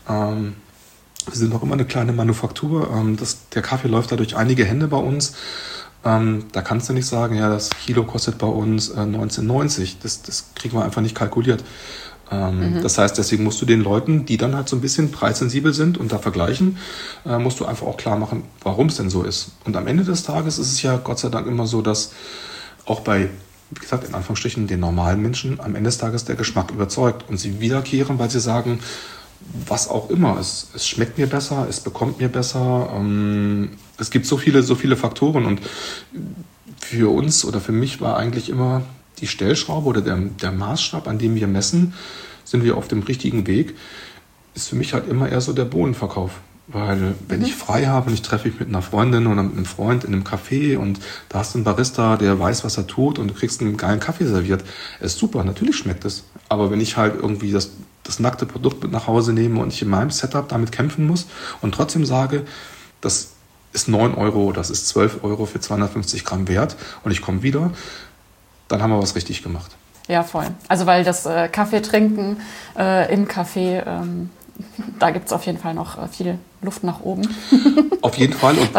Wir sind auch immer eine kleine Manufaktur. Der Kaffee läuft da durch einige Hände bei uns. Da kannst du nicht sagen, ja, das Kilo kostet bei uns 19,90. Das kriegen wir einfach nicht kalkuliert. Das heißt, deswegen musst du den Leuten, die dann halt so ein bisschen preissensibel sind und da vergleichen, musst du einfach auch klar machen, warum es denn so ist. Und am Ende des Tages ist es ja Gott sei Dank immer so, dass auch bei, wie gesagt, in Anführungsstrichen den normalen Menschen am Ende des Tages der Geschmack überzeugt und sie wiederkehren, weil sie sagen, was auch immer, es schmeckt mir besser, es bekommt mir besser, es gibt so viele Faktoren und für uns oder für mich war eigentlich immer die Stellschraube oder der Maßstab, an dem wir messen, sind wir auf dem richtigen Weg, ist für mich halt immer eher so der Bohnenverkauf. Weil wenn ich frei habe und ich treffe mich mit einer Freundin oder mit einem Freund in einem Café und da hast du einen Barista, der weiß, was er tut und du kriegst einen geilen Kaffee serviert, ist super, natürlich schmeckt es. Aber wenn ich halt irgendwie das nackte Produkt mit nach Hause nehme und ich in meinem Setup damit kämpfen muss und trotzdem sage, das ist 9 Euro, das ist 12 Euro für 250 Gramm wert und ich komme wieder, dann haben wir was richtig gemacht. Ja, voll. Also weil das Kaffee trinken im Café, da gibt es auf jeden Fall noch viel Luft nach oben. Auf jeden Fall. Und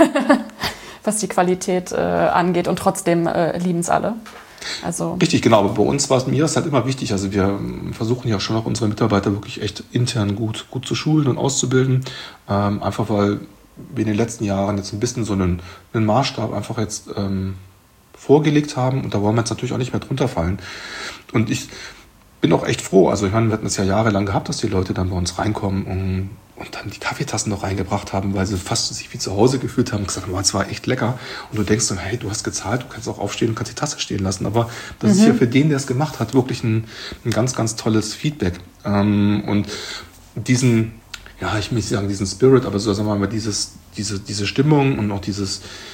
was die Qualität angeht und trotzdem lieben es alle. Also richtig, genau. Aber bei uns war es mir halt immer wichtig. Also wir versuchen ja schon auch unsere Mitarbeiter wirklich echt intern gut zu schulen und auszubilden. Einfach weil wir in den letzten Jahren jetzt ein bisschen so einen Maßstab einfach jetzt vorgelegt haben. Und da wollen wir jetzt natürlich auch nicht mehr drunter fallen. Und ich bin auch echt froh. Also ich meine, wir hatten es ja jahrelang gehabt, dass die Leute dann bei uns reinkommen und dann die Kaffeetassen noch reingebracht haben, weil sie fast sich wie zu Hause gefühlt haben und gesagt haben, es war echt lecker. Und du denkst dann, hey, du hast gezahlt, du kannst auch aufstehen und kannst die Tasse stehen lassen. Aber das ist ja für den, der es gemacht hat, wirklich ein ganz, ganz tolles Feedback. Und diesen, ja, ich will nicht sagen diesen Spirit, aber so sagen wir mal, diese Stimmung und auch dieses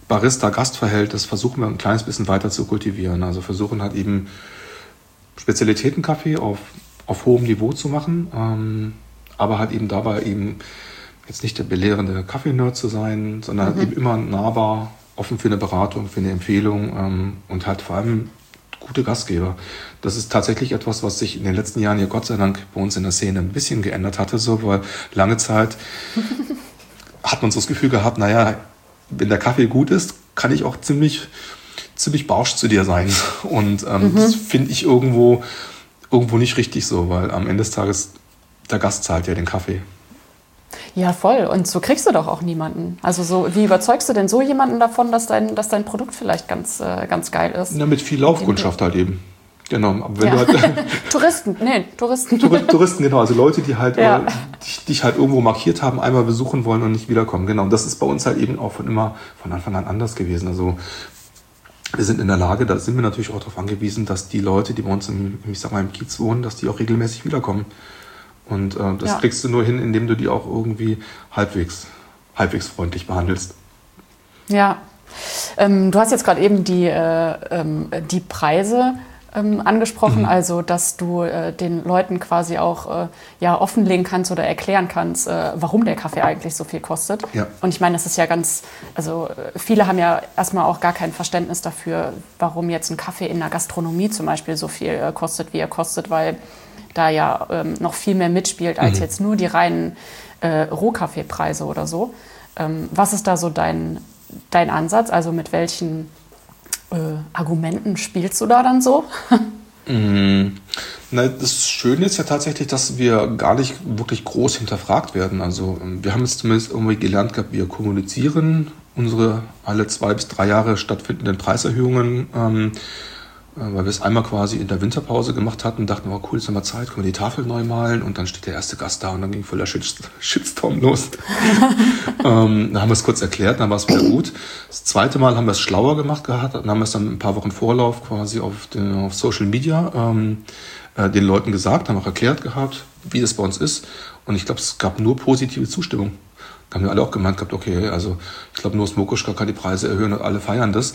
Barista-Gast-Verhältnis versuchen wir ein kleines bisschen weiter zu kultivieren. Also versuchen halt eben Spezialitätenkaffee auf hohem Niveau zu machen, aber halt eben dabei eben jetzt nicht der belehrende Kaffee-Nerd zu sein, sondern eben immer nahbar, offen für eine Beratung, für eine Empfehlung und halt vor allem gute Gastgeber. Das ist tatsächlich etwas, was sich in den letzten Jahren hier Gott sei Dank bei uns in der Szene ein bisschen geändert hatte, so, weil lange Zeit hat man so das Gefühl gehabt, naja, wenn der Kaffee gut ist, kann ich auch ziemlich barsch zu dir sein. Und das finde ich irgendwo nicht richtig so, weil am Ende des Tages der Gast zahlt ja den Kaffee. Ja, voll. Und so kriegst du doch auch niemanden. Also so, wie überzeugst du denn so jemanden davon, dass dein Produkt vielleicht ganz geil ist? Ja, mit viel Laufkundschaft halt eben. Genau. Aber wenn du halt Touristen. Touristen, genau. Also Leute, die halt dich halt irgendwo markiert haben, einmal besuchen wollen und nicht wiederkommen. Genau. Und das ist bei uns halt eben auch von Anfang an anders gewesen. Also wir sind in der Lage, da sind wir natürlich auch darauf angewiesen, dass die Leute, die bei uns im Kiez wohnen, dass die auch regelmäßig wiederkommen. Und das kriegst du nur hin, indem du die auch irgendwie halbwegs freundlich behandelst. Ja, du hast jetzt gerade eben die Preise angesprochen, also dass du den Leuten quasi auch offenlegen kannst oder erklären kannst, warum der Kaffee eigentlich so viel kostet. Ja. Und ich meine, das ist ja viele haben ja erstmal auch gar kein Verständnis dafür, warum jetzt ein Kaffee in der Gastronomie zum Beispiel so viel kostet, wie er kostet, weil da ja noch viel mehr mitspielt als jetzt nur die reinen Rohkaffeepreise oder so. Was ist da so dein Ansatz? Also mit welchen Argumenten spielst du da dann so? Das Schöne ist ja tatsächlich, dass wir gar nicht wirklich groß hinterfragt werden. Also wir haben es zumindest irgendwie gelernt gehabt, wir kommunizieren unsere alle 2 bis 3 Jahre stattfindenden Preiserhöhungen, weil wir es einmal quasi in der Winterpause gemacht hatten, dachten wir, cool, jetzt haben wir Zeit, können wir die Tafel neu malen und dann steht der erste Gast da und dann ging voller Shitstorm los. Dann haben wir es kurz erklärt, dann war es wieder gut. Das zweite Mal haben wir es schlauer gemacht gehabt, dann haben wir es dann ein paar Wochen Vorlauf quasi auf Social Media den Leuten gesagt, haben auch erklärt gehabt, wie das bei uns ist und ich glaube, es gab nur positive Zustimmung. Da haben wir alle auch gemeint gehabt, okay, also ich glaube, nur Smokuschka kann die Preise erhöhen und alle feiern das.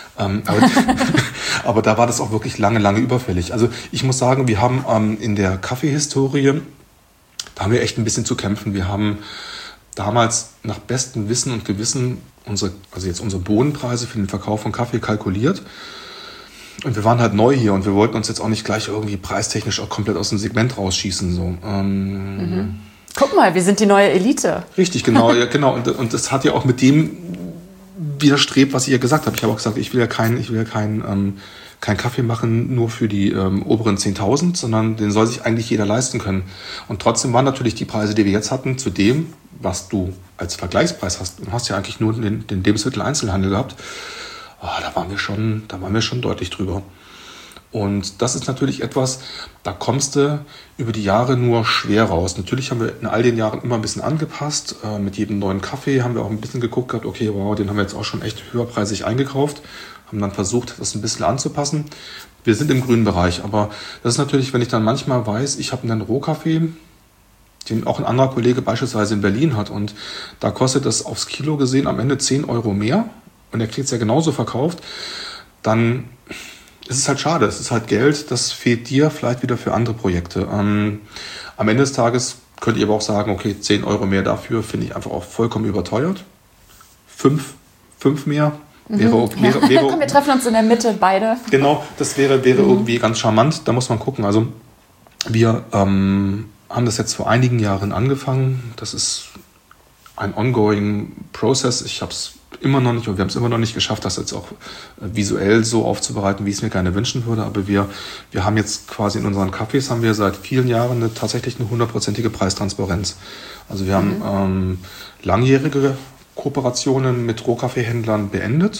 Aber da war das auch wirklich lange überfällig. Also ich muss sagen, wir haben in der Kaffeehistorie, da haben wir echt ein bisschen zu kämpfen. Wir haben damals nach bestem Wissen und Gewissen unsere Bohnenpreise für den Verkauf von Kaffee kalkuliert. Und wir waren halt neu hier und wir wollten uns jetzt auch nicht gleich irgendwie preistechnisch auch komplett aus dem Segment rausschießen. So. Guck mal, wir sind die neue Elite. Richtig, genau. Ja, genau. Und das hat ja auch mit dem widerstrebt, was ich ja gesagt habe. Ich habe auch gesagt, ich will ja keinen Kaffee machen nur für die oberen 10.000, sondern den soll sich eigentlich jeder leisten können. Und trotzdem waren natürlich die Preise, die wir jetzt hatten, zu dem, was du als Vergleichspreis hast. Du hast ja eigentlich nur den Lebensmitteleinzelhandel gehabt. Da waren wir schon deutlich drüber. Und das ist natürlich etwas, da kommst du über die Jahre nur schwer raus. Natürlich haben wir in all den Jahren immer ein bisschen angepasst. Mit jedem neuen Kaffee haben wir auch ein bisschen geguckt gehabt, okay, wow, den haben wir jetzt auch schon echt höherpreisig eingekauft. Haben dann versucht, das ein bisschen anzupassen. Wir sind im grünen Bereich, aber das ist natürlich, wenn ich dann manchmal weiß, ich habe einen Rohkaffee, den auch ein anderer Kollege beispielsweise in Berlin hat und da kostet das aufs Kilo gesehen am Ende 10 Euro mehr und er kriegt es ja genauso verkauft, dann ist es halt schade. Es ist halt Geld, das fehlt dir vielleicht wieder für andere Projekte. Am Ende des Tages könnt ihr aber auch sagen, okay, 10 Euro mehr dafür finde ich einfach auch vollkommen überteuert. 5 mehr. Komm, wir treffen uns in der Mitte, beide. Genau, das wäre irgendwie ganz charmant. Da muss man gucken. Also wir haben das jetzt vor einigen Jahren angefangen. Das ist ein ongoing Process. Wir haben es immer noch nicht geschafft, das jetzt auch visuell so aufzubereiten, wie ich es mir gerne wünschen würde. Aber wir haben jetzt quasi in unseren Cafés haben wir seit vielen Jahren tatsächlich eine 100%ige Preistransparenz. Also wir haben langjährige Kooperationen mit Rohkaffeehändlern beendet,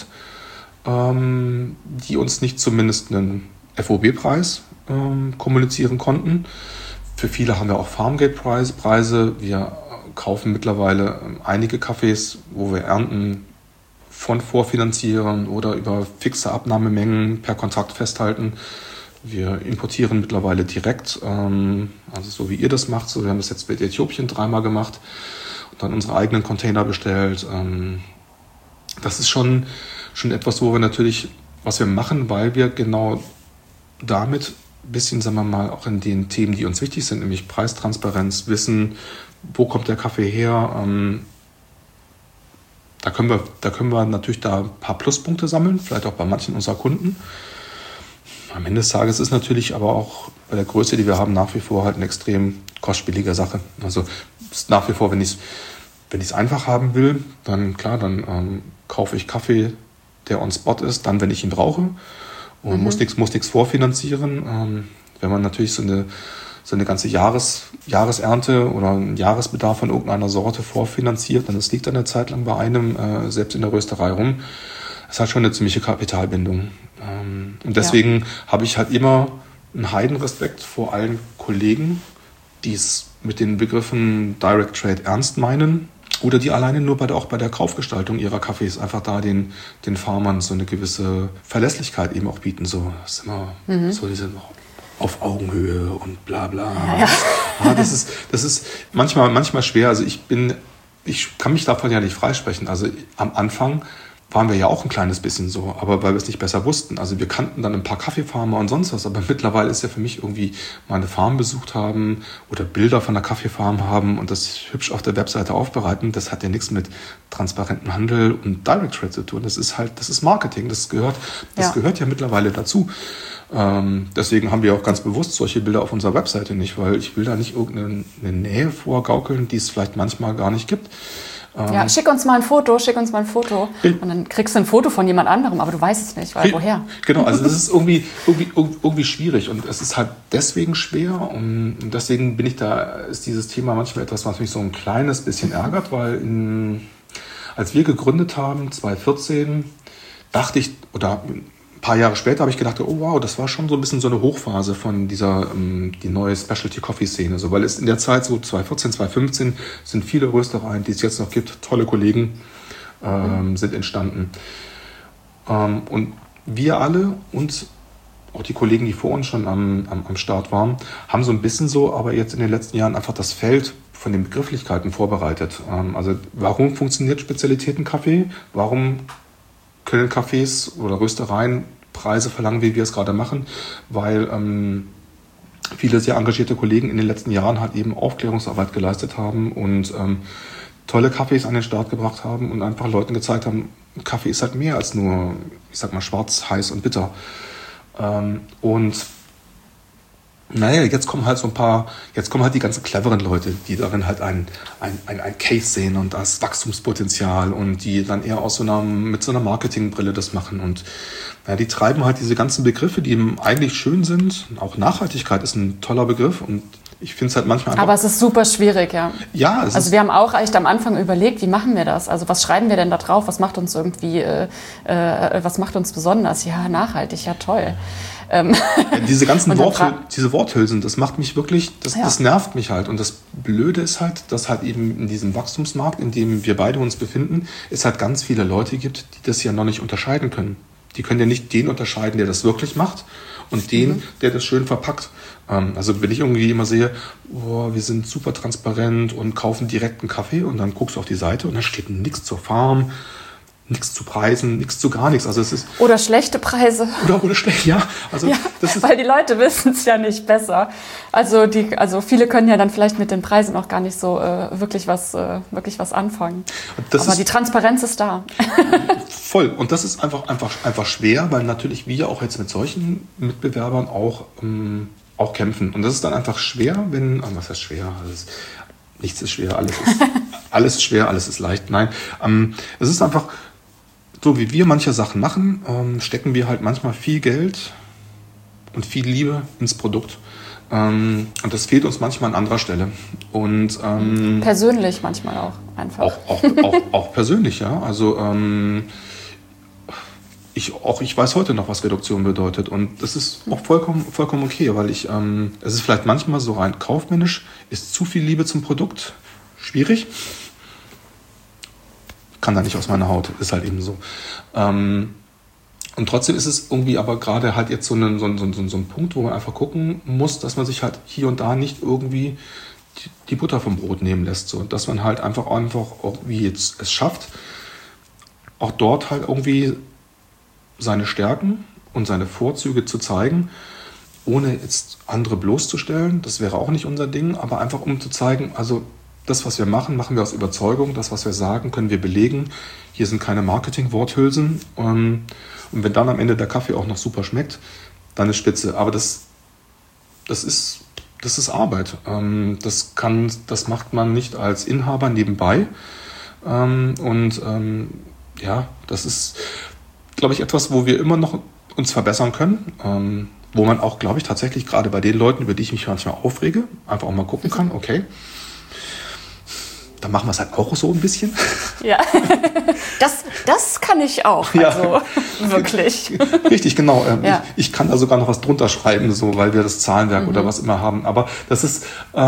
die uns nicht zumindest einen FOB-Preis kommunizieren konnten. Für viele haben wir auch Farmgate-Preise. Wir kaufen mittlerweile einige Kaffees, wo wir Ernten von vorfinanzieren oder über fixe Abnahmemengen per Kontrakt festhalten. Wir importieren mittlerweile direkt, also so wie ihr das macht. So, wir haben das jetzt mit Äthiopien 3-mal gemacht und dann unsere eigenen Container bestellt. das ist schon etwas, wo wir natürlich, was wir machen, weil wir genau damit ein bisschen, sagen wir mal, auch in den Themen, die uns wichtig sind, nämlich Preistransparenz, wissen, wo kommt der Kaffee her. Da können wir natürlich da ein paar Pluspunkte sammeln, vielleicht auch bei manchen unserer Kunden. Am Ende des Tages ist natürlich aber auch bei der Größe, die wir haben, nach wie vor halt eine extrem kostspielige Sache. Also ist nach wie vor, wenn ich es einfach haben will, dann klar, dann kaufe ich Kaffee, der on spot ist, dann, wenn ich ihn brauche und muss nichts vorfinanzieren. Wenn man natürlich so eine ganze Jahresernte oder einen Jahresbedarf von irgendeiner Sorte vorfinanziert, dann das liegt eine Zeit lang bei einem, selbst in der Rösterei rum. Das ist halt schon eine ziemliche Kapitalbindung. Und deswegen habe ich halt immer einen Heidenrespekt vor allen Kollegen, die es mit den Begriffen Direct Trade ernst meinen oder die alleine nur auch bei der Kaufgestaltung ihrer Kaffees einfach da den Farmern so eine gewisse Verlässlichkeit eben auch bieten. So, das ist immer so diese auf Augenhöhe und bla bla. Ja, das ist manchmal schwer. Also ich kann mich davon ja nicht freisprechen. Also am Anfang waren wir ja auch ein kleines bisschen so, aber weil wir es nicht besser wussten. Also wir kannten dann ein paar Kaffeefarmer und sonst was, aber mittlerweile ist ja für mich irgendwie mal eine Farm besucht haben oder Bilder von einer Kaffeefarm haben und das hübsch auf der Webseite aufbereiten, das hat ja nichts mit transparentem Handel und Direct Trade zu tun. Das ist Marketing, das gehört ja mittlerweile dazu. Deswegen haben wir auch ganz bewusst solche Bilder auf unserer Webseite nicht, weil ich will da nicht irgendeine Nähe vorgaukeln, die es vielleicht manchmal gar nicht gibt. Ja, schick uns mal ein Foto. Und dann kriegst du ein Foto von jemand anderem, aber du weißt es nicht, weil woher? Genau, also das ist irgendwie schwierig und es ist halt deswegen schwer und deswegen ist dieses Thema manchmal etwas, was mich so ein kleines bisschen ärgert, weil als wir gegründet haben, 2014, dachte ich, oder ein paar Jahre später habe ich gedacht, oh wow, das war schon so ein bisschen so eine Hochphase von die neue Specialty-Coffee-Szene. So, weil es in der Zeit, so 2014, 2015, sind viele Röstereien, die es jetzt noch gibt, tolle Kollegen sind entstanden. Und wir alle und auch die Kollegen, die vor uns schon am Start waren, haben so ein bisschen so, aber jetzt in den letzten Jahren einfach das Feld von den Begrifflichkeiten vorbereitet. Also warum funktioniert Spezialitätenkaffee? Warum können Cafés oder Röstereien Preise verlangen, wie wir es gerade machen, weil viele sehr engagierte Kollegen in den letzten Jahren halt eben Aufklärungsarbeit geleistet haben und tolle Kaffees an den Start gebracht haben und einfach Leuten gezeigt haben, Kaffee ist halt mehr als nur, ich sag mal, schwarz, heiß und bitter. Und naja, jetzt kommen halt die ganzen cleveren Leute, die darin halt ein Case sehen und das Wachstumspotenzial und die dann eher mit so einer Marketingbrille das machen und die treiben halt diese ganzen Begriffe, die eigentlich schön sind. Auch Nachhaltigkeit ist ein toller Begriff und ich finde es halt manchmal einfach... Aber es ist super schwierig, ja. Ja. Also wir haben auch echt am Anfang überlegt, wie machen wir das? Also was schreiben wir denn da drauf? Was macht uns was macht uns besonders? Ja, nachhaltig, ja toll. Diese ganzen Worthülsen, das macht mich wirklich, das nervt mich halt. Und das Blöde ist halt, dass halt eben in diesem Wachstumsmarkt, in dem wir beide uns befinden, es halt ganz viele Leute gibt, die das ja noch nicht unterscheiden können. Die können ja nicht den unterscheiden, der das wirklich macht und den, der das schön verpackt. Also wenn ich irgendwie immer sehe, wir sind super transparent und kaufen direkt einen Kaffee und dann guckst du auf die Seite und da steht nichts zur Farm, nichts zu Preisen, nichts zu gar nichts. Also es ist oder schlechte Preise. Oder schlecht, ja. Also das ist, weil die Leute wissen es ja nicht besser. Also viele können ja dann vielleicht mit den Preisen auch gar nicht so wirklich was anfangen. Aber die Transparenz ist da. Voll. Und das ist einfach schwer, weil natürlich wir auch jetzt mit solchen Mitbewerbern auch kämpfen. Und das ist dann einfach schwer, was heißt schwer? Nichts ist schwer, alles ist schwer, alles ist leicht. Nein, es ist einfach so, wie wir manche Sachen machen, stecken wir halt manchmal viel Geld und viel Liebe ins Produkt. Und das fehlt uns manchmal an anderer Stelle. Und persönlich manchmal auch einfach. Auch persönlich, ja. Also ich weiß heute noch, was Reduktion bedeutet. Und das ist auch vollkommen okay, weil es ist vielleicht manchmal so rein kaufmännisch, ist zu viel Liebe zum Produkt schwierig. Kann da nicht aus meiner Haut, ist halt eben so. Und trotzdem ist es irgendwie aber gerade halt jetzt so ein Punkt, wo man einfach gucken muss, dass man sich halt hier und da nicht irgendwie die Butter vom Brot nehmen lässt. So. Dass man halt einfach irgendwie jetzt es schafft, auch dort halt irgendwie seine Stärken und seine Vorzüge zu zeigen, ohne jetzt andere bloßzustellen. Das wäre auch nicht unser Ding, aber einfach um zu zeigen, also das, was wir machen, machen wir aus Überzeugung. Das, was wir sagen, können wir belegen. Hier sind keine Marketing-Worthülsen. Und wenn dann am Ende der Kaffee auch noch super schmeckt, dann ist spitze. Aber das ist Arbeit. Das macht man nicht als Inhaber nebenbei. Das ist, glaube ich, etwas, wo wir immer noch uns verbessern können. Wo man auch, glaube ich, tatsächlich gerade bei den Leuten, über die ich mich manchmal aufrege, einfach auch mal gucken kann, okay, dann machen wir es halt auch so ein bisschen. Ja, das kann ich auch, also wirklich. Richtig, genau. Ich kann da sogar noch was drunter schreiben, so, weil wir das Zahlenwerk oder was immer haben. Aber das ist,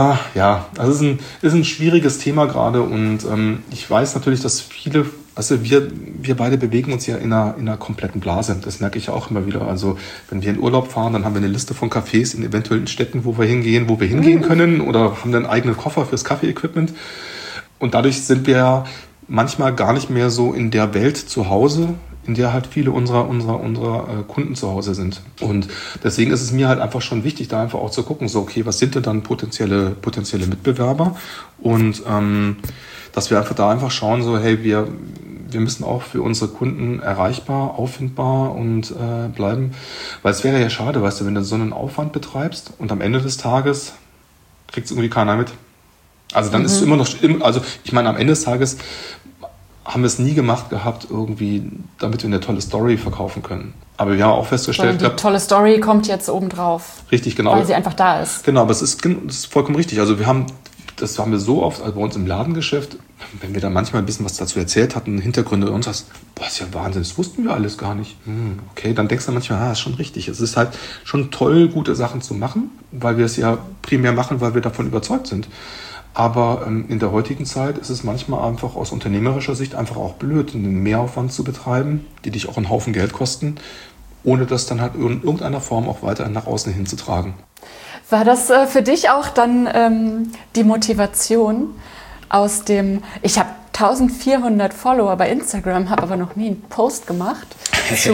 das ist ein schwieriges Thema gerade. Und ich weiß natürlich, dass viele, also wir beide bewegen uns ja in einer kompletten Blase. Das merke ich ja auch immer wieder. Also wenn wir in Urlaub fahren, dann haben wir eine Liste von Cafés in eventuellen Städten, wo wir hingehen können oder haben dann einen eigenen Koffer fürs Kaffee-Equipment. Und dadurch sind wir manchmal gar nicht mehr so in der Welt zu Hause, in der halt viele unserer Kunden zu Hause sind. Und deswegen ist es mir halt einfach schon wichtig, da einfach auch zu gucken, so okay, was sind denn dann potenzielle Mitbewerber? Und dass wir einfach schauen, so hey, wir müssen auch für unsere Kunden erreichbar, auffindbar und bleiben. Weil es wäre ja schade, weißt du, wenn du so einen Aufwand betreibst und am Ende des Tages kriegt es irgendwie keiner mit. Also dann ist es immer noch, also ich meine, am Ende des Tages haben wir es nie gemacht gehabt, irgendwie, damit wir eine tolle Story verkaufen können. Aber wir haben auch festgestellt, die tolle Story kommt jetzt obendrauf. Richtig, genau. Weil sie einfach da ist. Genau, aber das ist vollkommen richtig. Also das haben wir so oft, also bei uns im Ladengeschäft, wenn wir da manchmal ein bisschen was dazu erzählt hatten, Hintergründe und sagst, boah, ist ja Wahnsinn, das wussten wir alles gar nicht. Okay, dann denkst du manchmal, ist schon richtig. Es ist halt schon toll, gute Sachen zu machen, weil wir es ja primär machen, weil wir davon überzeugt sind. Aber in der heutigen Zeit ist es manchmal einfach aus unternehmerischer Sicht einfach auch blöd, einen Mehraufwand zu betreiben, die dich auch einen Haufen Geld kosten, ohne das dann halt in irgendeiner Form auch weiter nach außen hinzutragen. War das für dich auch dann die Motivation aus dem, ich habe 1400 Follower bei Instagram, habe aber noch nie einen Post gemacht, zu...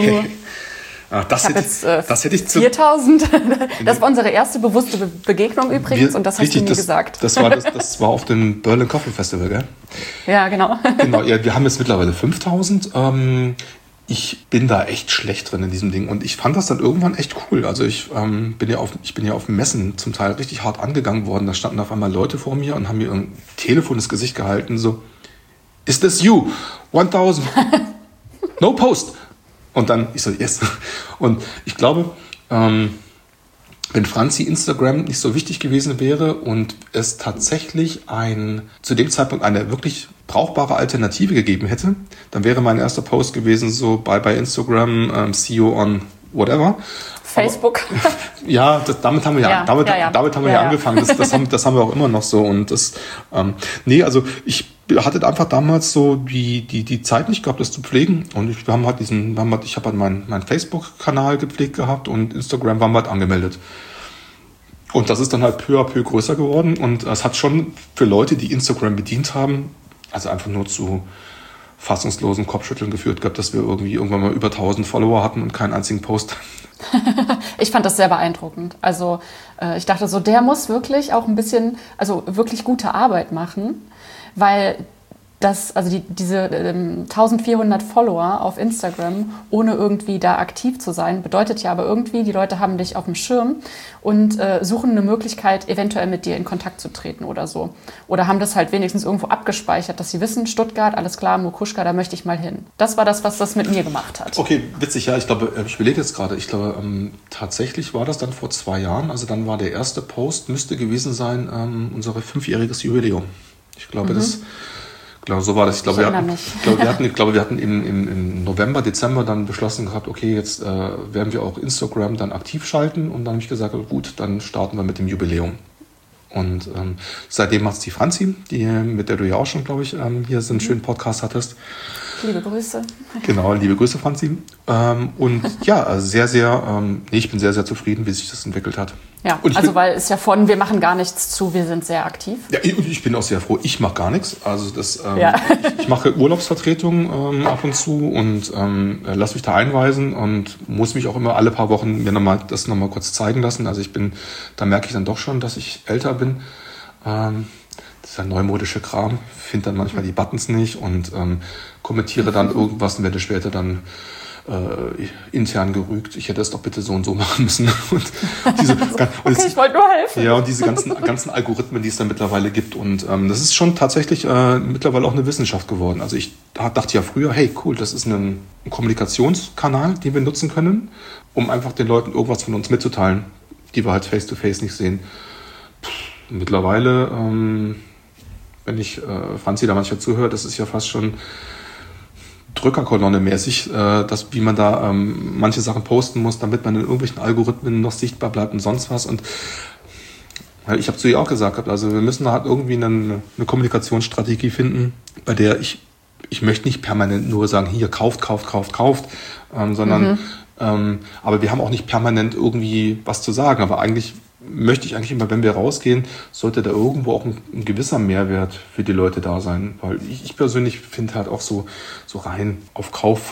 Das hätte ich zu 4000. Das war unsere erste bewusste Begegnung übrigens und das hast du mir gesagt. Das war auf dem Berlin Coffee Festival, gell? Ja, genau. Genau, ja, wir haben jetzt mittlerweile 5000. Ich bin da echt schlecht drin in diesem Ding und ich fand das dann irgendwann echt cool. Also ich bin ja auf Messen zum Teil richtig hart angegangen worden. Da standen auf einmal Leute vor mir und haben mir ein Telefon ins Gesicht gehalten, so, is this you? 1000. No post. Und dann, ich so, yes. Und ich glaube, wenn Franzi Instagram nicht so wichtig gewesen wäre und es tatsächlich zu dem Zeitpunkt eine wirklich brauchbare Alternative gegeben hätte, dann wäre mein erster Post gewesen, so, bye Instagram, see you on whatever. Facebook. Aber, ja, damit haben wir angefangen. Das haben wir auch immer noch so. Und also ich hatte einfach damals so die Zeit nicht gehabt, das zu pflegen. Und ich habe halt meinen Facebook-Kanal gepflegt gehabt und Instagram waren wir halt angemeldet. Und das ist dann halt peu à peu größer geworden. Und es hat schon für Leute, die Instagram bedient haben, also einfach nur zu fassungslosen Kopfschütteln geführt gehabt, dass wir irgendwann mal über 1000 Follower hatten und keinen einzigen Post. Ich fand das sehr beeindruckend. Also ich dachte so, der muss wirklich auch ein bisschen, also wirklich gute Arbeit machen, weil diese 1400 Follower auf Instagram, ohne irgendwie da aktiv zu sein, bedeutet ja aber irgendwie, die Leute haben dich auf dem Schirm und suchen eine Möglichkeit, eventuell mit dir in Kontakt zu treten oder so. Oder haben das halt wenigstens irgendwo abgespeichert, dass sie wissen, Stuttgart, alles klar, Mokuschka, da möchte ich mal hin. Das war das, was das mit mir gemacht hat. Okay, witzig, ja, ich überlege jetzt gerade, tatsächlich war das dann vor 2 Jahren, also dann war der erste Post, müsste gewesen sein, unser 5-jähriges Jubiläum. Ich glaube, so war das. Ich glaube, wir hatten im November, Dezember dann beschlossen gehabt, okay, jetzt werden wir auch Instagram dann aktiv schalten. Und dann habe ich gesagt, gut, dann starten wir mit dem Jubiläum. Und seitdem macht es die Franzi, mit der du ja auch schon, glaube ich, hier so einen schönen Podcast hattest. Liebe Grüße. Genau, liebe Grüße, Franzi. Und ja, also sehr, sehr, ich bin sehr, sehr zufrieden, wie sich das entwickelt hat. Ja, also weil es ja von, wir machen gar nichts zu, wir sind sehr aktiv. Ja, ich bin auch sehr froh, ich mache gar nichts. Also ich mache Urlaubsvertretungen ab und zu und lasse mich da einweisen und muss mich auch immer alle paar Wochen mir das nochmal kurz zeigen lassen. Also da merke ich dann doch schon, dass ich älter bin. Dieser neumodische Kram, finde dann manchmal die Buttons nicht und kommentiere dann irgendwas und werde später dann intern gerügt. Ich hätte es doch bitte so und so machen müssen. Ich wollte nur helfen. Ja, und diese ganzen Algorithmen, die es da mittlerweile gibt. Und das ist schon tatsächlich mittlerweile auch eine Wissenschaft geworden. Also ich dachte ja früher, hey cool, das ist ein Kommunikationskanal, den wir nutzen können, um einfach den Leuten irgendwas von uns mitzuteilen, die wir halt face-to-face nicht sehen. Mittlerweile, wenn ich Franzi da manchmal zuhört, das ist ja fast schon Drückerkolonne mäßig, wie man da manche Sachen posten muss, damit man in irgendwelchen Algorithmen noch sichtbar bleibt und sonst was. Und ich habe zu ihr auch gesagt, also wir müssen da halt irgendwie eine Kommunikationsstrategie finden, bei der ich möchte nicht permanent nur sagen, hier kauft, sondern aber wir haben auch nicht permanent irgendwie was zu sagen. Aber möchte ich immer, wenn wir rausgehen, sollte da irgendwo auch ein gewisser Mehrwert für die Leute da sein. Weil ich persönlich finde halt auch so rein auf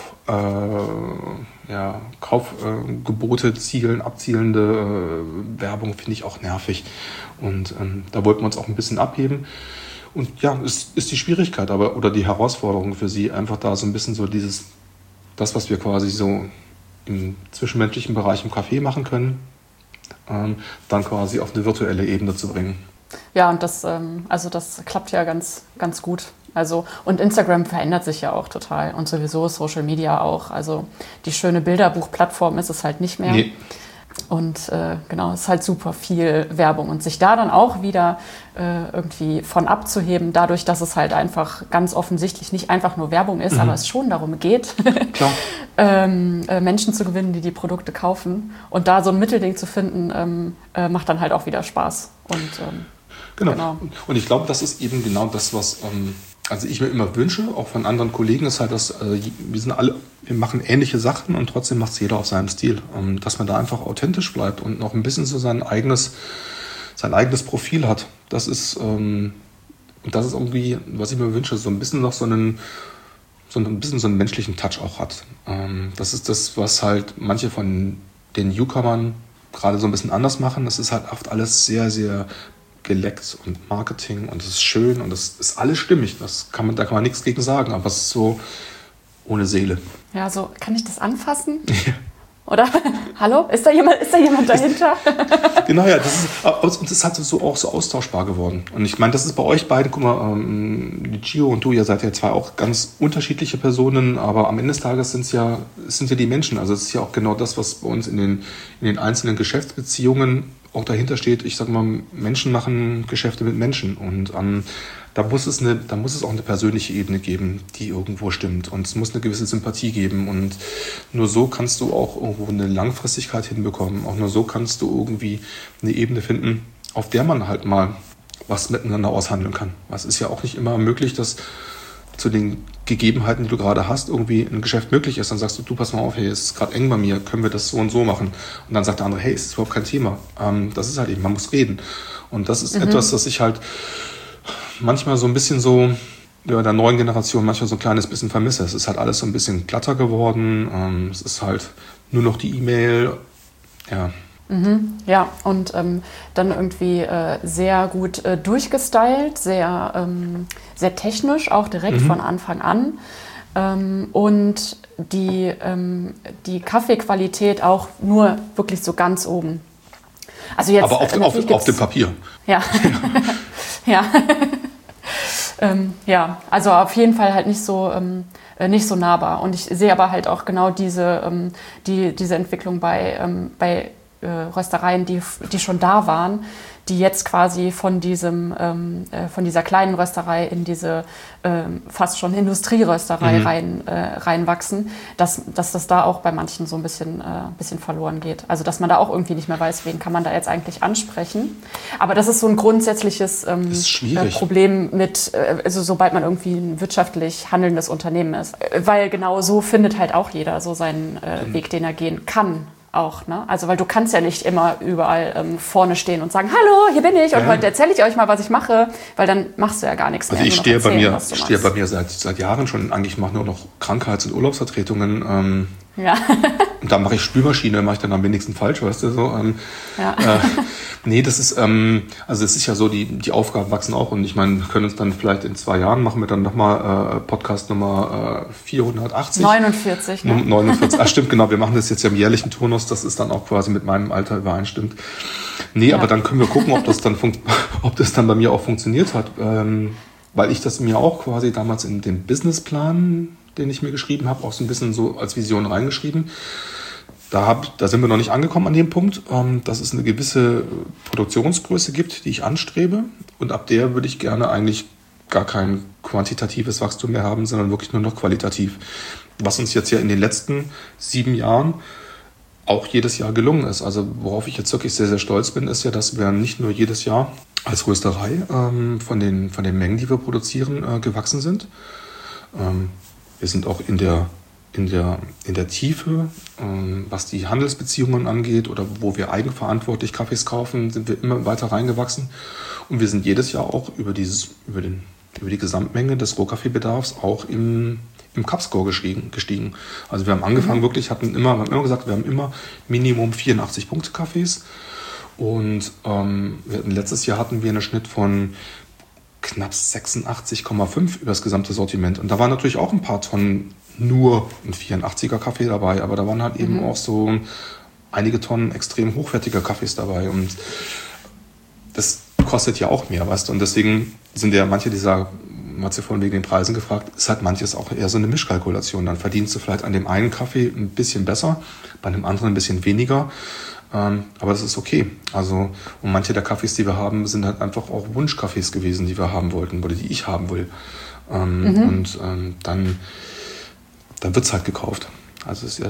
Kaufgebote abzielende Werbung finde ich auch nervig. Und da wollten wir uns auch ein bisschen abheben. Und ja, ist die Schwierigkeit oder die Herausforderung für sie, einfach da so ein bisschen so das, was wir quasi so im zwischenmenschlichen Bereich im Café machen können, dann quasi auf eine virtuelle Ebene zu bringen. Ja, und das klappt ja ganz, ganz gut. Also, und Instagram verändert sich ja auch total und sowieso Social Media auch. Also die schöne Bilderbuchplattform ist es halt nicht mehr. Nee. Und es ist halt super viel Werbung und sich da dann auch wieder irgendwie von abzuheben, dadurch, dass es halt einfach ganz offensichtlich nicht einfach nur Werbung ist, aber es schon darum geht, Menschen zu gewinnen, die Produkte kaufen. Und da so ein Mittelding zu finden, macht dann halt auch wieder Spaß. Und, genau. Und ich glaube, das ist eben genau das, was ich mir immer wünsche, auch von anderen Kollegen, ist halt, dass wir machen ähnliche Sachen und trotzdem macht es jeder auf seinem Stil. Dass man da einfach authentisch bleibt und noch ein bisschen so sein eigenes Profil hat. Das ist irgendwie, was ich mir wünsche, so ein bisschen noch so einen menschlichen Touch auch hat. Das ist das, was halt manche von den Newcomern gerade so ein bisschen anders machen. Das ist halt oft alles sehr, sehr geleckt und Marketing und es ist schön und es ist alles stimmig. Da kann man nichts gegen sagen, aber es ist so ohne Seele. Ja, so, kann ich das anfassen? Ja. Oder? Hallo? Ist da jemand dahinter? Genau, ja. Das ist halt so auch so austauschbar geworden. Und ich meine, das ist bei euch beiden, guck mal, Gio und du, ihr seid ja zwar auch ganz unterschiedliche Personen, aber am Ende des Tages sind ja die Menschen. Also es ist ja auch genau das, was bei uns in den einzelnen Geschäftsbeziehungen auch dahinter steht. Ich sag mal, Menschen machen Geschäfte mit Menschen und da muss es auch eine persönliche Ebene geben, die irgendwo stimmt. Und es muss eine gewisse Sympathie geben. Und nur so kannst du auch irgendwo eine Langfristigkeit hinbekommen. Auch nur so kannst du irgendwie eine Ebene finden, auf der man halt mal was miteinander aushandeln kann. Es ist ja auch nicht immer möglich, dass zu den Gegebenheiten, die du gerade hast, irgendwie ein Geschäft möglich ist. Dann sagst du, pass mal auf, hey, es ist gerade eng bei mir, können wir das so und so machen? Und dann sagt der andere, hey, es ist überhaupt kein Thema. Das ist halt eben, man muss reden. Und das ist etwas, das ich halt manchmal so ein bisschen so der neuen Generation manchmal so ein kleines bisschen vermisse. Es ist halt alles so ein bisschen glatter geworden. Es ist halt nur noch die E-Mail. Ja. Ja, und dann irgendwie sehr gut durchgestylt, sehr, sehr technisch, auch direkt von Anfang an. Und die Kaffeequalität auch nur wirklich so ganz oben. Also jetzt, aber auf dem Papier. Ja. Ja. Ja, also auf jeden Fall halt nicht so nahbar. Und ich sehe aber halt auch genau diese Entwicklung bei Röstereien, die schon da waren, die jetzt quasi von dieser kleinen Rösterei in diese fast schon Industrierösterei reinwachsen, dass das da auch bei manchen so ein bisschen verloren geht. Also dass man da auch irgendwie nicht mehr weiß, wen kann man da jetzt eigentlich ansprechen. Aber das ist so ein grundsätzliches Problem mit, also sobald man irgendwie ein wirtschaftlich handelndes Unternehmen ist. Weil genau so findet halt auch jeder so seinen Weg, den er gehen kann. Auch, ne? Also weil du kannst ja nicht immer überall vorne stehen und sagen, hallo, hier bin ich und heute erzähle ich euch mal, was ich mache, weil dann machst du ja gar nichts mehr. Also ich stehe bei mir seit Jahren schon, eigentlich mache nur noch Krankheits- und Urlaubsvertretungen. Und da mache ich Spülmaschine, mache ich dann am wenigsten falsch, weißt du so. Nee, das ist, also es ist ja so, die Aufgaben wachsen auch und ich meine, wir können uns dann vielleicht in 2 Jahren machen wir dann nochmal Podcast Nummer 480. 49, ne? 49, stimmt, genau, wir machen das jetzt ja im jährlichen Turnus, das ist dann auch quasi mit meinem Alter übereinstimmt. Nee, aber dann können wir gucken, ob das dann bei mir auch funktioniert hat, weil ich das mir auch quasi damals in den Businessplan, den ich mir geschrieben habe, auch so ein bisschen so als Vision reingeschrieben. Da sind wir noch nicht angekommen an dem Punkt, dass es eine gewisse Produktionsgröße gibt, die ich anstrebe. Und ab der würde ich gerne eigentlich gar kein quantitatives Wachstum mehr haben, sondern wirklich nur noch qualitativ. Was uns jetzt ja in den letzten 7 Jahren auch jedes Jahr gelungen ist. Also worauf ich jetzt wirklich sehr, sehr stolz bin, ist ja, dass wir nicht nur jedes Jahr als Rösterei von den Mengen, die wir produzieren, gewachsen sind. Wir sind auch in der Tiefe, was die Handelsbeziehungen angeht oder wo wir eigenverantwortlich Kaffees kaufen, sind wir immer weiter reingewachsen. Und wir sind jedes Jahr auch über die Gesamtmenge des Rohkaffeebedarfs auch im Cup-Score gestiegen. Also wir haben angefangen wir haben immer gesagt, wir haben immer Minimum 84 Punkte Kaffees. Und letztes Jahr hatten wir einen Schnitt von knapp 86,5 über das gesamte Sortiment. Und da waren natürlich auch ein paar Tonnen nur ein 84er Kaffee dabei, aber da waren halt eben auch so einige Tonnen extrem hochwertiger Kaffees dabei. Und das kostet ja auch mehr, weißt du. Und deswegen sind ja manche dieser, man hat ja vorhin wegen den Preisen gefragt, ist halt manches auch eher so eine Mischkalkulation. Dann verdienst du vielleicht an dem einen Kaffee ein bisschen besser, bei dem anderen ein bisschen weniger. Aber das ist okay. Also, und manche der Kaffees, die wir haben, sind halt einfach auch Wunschkaffees gewesen, die wir haben wollten oder die ich haben will. Und dann wird es halt gekauft. Also ist ja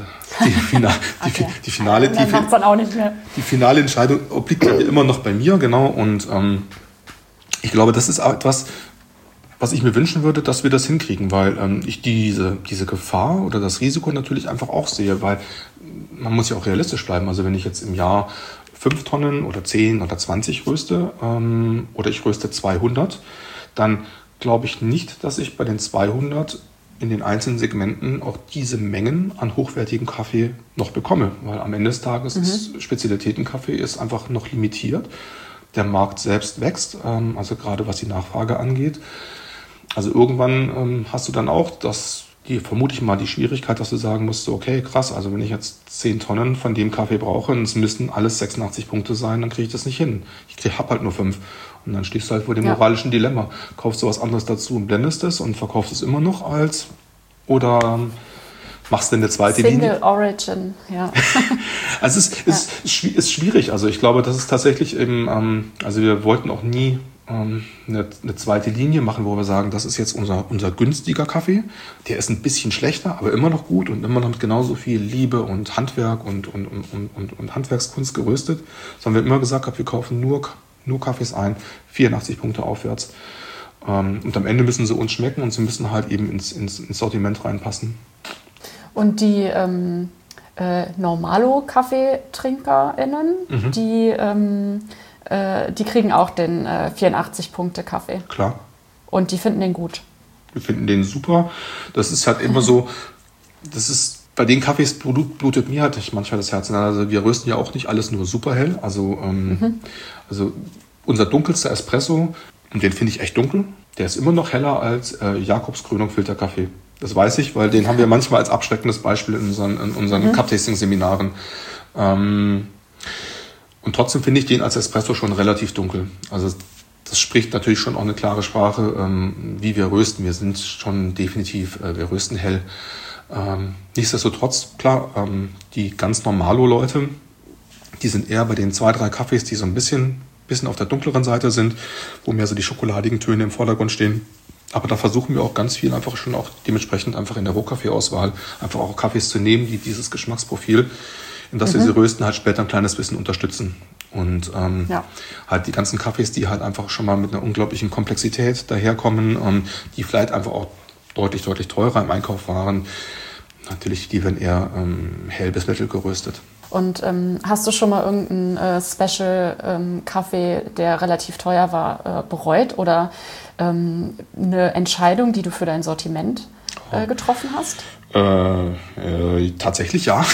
die finale Entscheidung obliegt ja immer noch bei mir, genau. Und ich glaube, das ist etwas, was ich mir wünschen würde, dass wir das hinkriegen, weil ich diese Gefahr oder das Risiko natürlich einfach auch sehe, weil man muss ja auch realistisch bleiben. Also wenn ich jetzt im Jahr 5 Tonnen oder 10 oder 20 röste oder ich röste 200, dann glaube ich nicht, dass ich bei den 200 in den einzelnen Segmenten auch diese Mengen an hochwertigem Kaffee noch bekomme. Weil am Ende des Tages ist Spezialitätenkaffee ist einfach noch limitiert. Der Markt selbst wächst, also gerade was die Nachfrage angeht. Also irgendwann hast du dann auch vermute ich mal die Schwierigkeit, dass du sagen musst, okay, krass, also wenn ich jetzt 10 Tonnen von dem Kaffee brauche und es müssten alles 86 Punkte sein, dann kriege ich das nicht hin. Ich habe halt nur 5. Und dann stehst du halt vor dem moralischen Dilemma. Kaufst du was anderes dazu und blendest es und verkaufst es immer noch oder machst du eine zweite Linie? Single Origin, ja. Also es ist schwierig. Also ich glaube, das ist tatsächlich eben, also wir wollten auch nie eine zweite Linie machen, wo wir sagen, das ist jetzt unser günstiger Kaffee. Der ist ein bisschen schlechter, aber immer noch gut und immer noch mit genauso viel Liebe und Handwerk und Handwerkskunst geröstet. Sondern wir haben immer gesagt, wir kaufen nur Kaffees ein, 84 Punkte aufwärts. Und am Ende müssen sie uns schmecken und sie müssen halt eben ins Sortiment reinpassen. Und die Normalo-KaffeetrinkerInnen, die kriegen auch den 84-Punkte-Kaffee. Klar. Und die finden den gut. Wir finden den super. Das ist halt immer so, bei den Kaffees blutet mir halt manchmal das Herz. Also wir rösten ja auch nicht alles nur super hell. Also unser dunkelster Espresso, und den finde ich echt dunkel, der ist immer noch heller als Jakobskrönung Filterkaffee. Das weiß ich, weil den haben wir manchmal als abschreckendes Beispiel in unseren Cup-Tasting-Seminaren. Und trotzdem finde ich den als Espresso schon relativ dunkel. Also das spricht natürlich schon auch eine klare Sprache, wie wir rösten. Wir sind schon definitiv, wir rösten hell. Nichtsdestotrotz, klar, die ganz Normalo-Leute, Die sind eher bei den 2, 3 Kaffees, die so ein bisschen auf der dunkleren Seite sind, wo mehr so die schokoladigen Töne im Vordergrund stehen. Aber da versuchen wir auch ganz viel einfach schon auch dementsprechend einfach in der Rohkaffeeauswahl einfach auch Kaffees zu nehmen, die dieses Geschmacksprofil, in das wir sie rösten, halt später ein kleines bisschen unterstützen. Und halt die ganzen Kaffees, die halt einfach schon mal mit einer unglaublichen Komplexität daherkommen, die vielleicht einfach auch deutlich teurer im Einkauf waren. Natürlich, die werden eher hell bis mittel geröstet. Und hast du schon mal irgendeinen Special-Kaffee, der relativ teuer war, bereut? Oder eine Entscheidung, die du für dein Sortiment getroffen hast? Tatsächlich ja.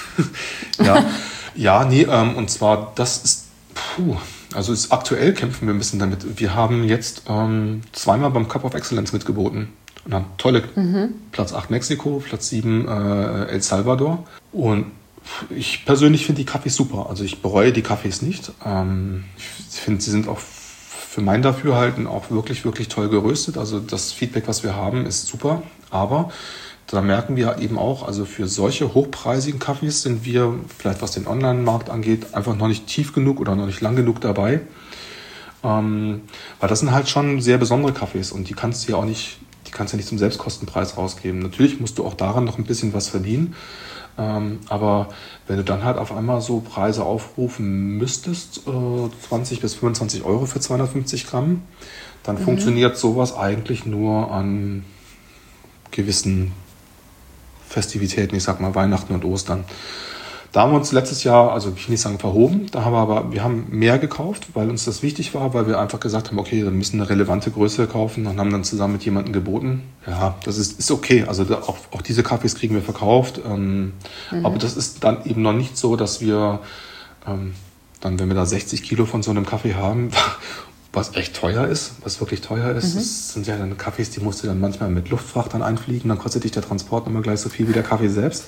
Und zwar, das ist, also aktuell kämpfen wir ein bisschen damit. Wir haben jetzt zweimal beim Cup of Excellence mitgeboten und haben tolle Platz 8 Mexiko, Platz 7 El Salvador. Und ich persönlich finde die Kaffees super. Also ich bereue die Kaffees nicht. Ich finde, sie sind auch für mein Dafürhalten auch wirklich toll geröstet. Also das Feedback, was wir haben, ist super. Aber da merken wir eben auch, also für solche hochpreisigen Kaffees sind wir, vielleicht was den Online-Markt angeht, einfach noch nicht tief genug oder noch nicht lang genug dabei. Weil das sind halt schon sehr besondere Kaffees und die kannst du ja nicht zum Selbstkostenpreis rausgeben. Natürlich musst du auch daran noch ein bisschen was verdienen. Aber wenn du dann halt auf einmal so Preise aufrufen müsstest, 20 bis 25 Euro für 250 Gramm, dann funktioniert sowas eigentlich nur an gewissen Festivitäten, ich sag mal Weihnachten und Ostern. Da haben wir uns letztes Jahr, also ich will nicht sagen verhoben, wir haben mehr gekauft, weil uns das wichtig war, weil wir einfach gesagt haben, okay, wir müssen eine relevante Größe kaufen und haben dann zusammen mit jemandem geboten. Ja, das ist okay, also auch diese Kaffees kriegen wir verkauft, aber das ist dann eben noch nicht so, dass wir dann, wenn wir da 60 Kilo von so einem Kaffee haben, was echt teuer ist, was wirklich teuer ist, das sind ja dann Kaffees, die musst du dann manchmal mit Luftfrachtern einfliegen, dann kostet dich der Transport nochmal gleich so viel wie der Kaffee selbst.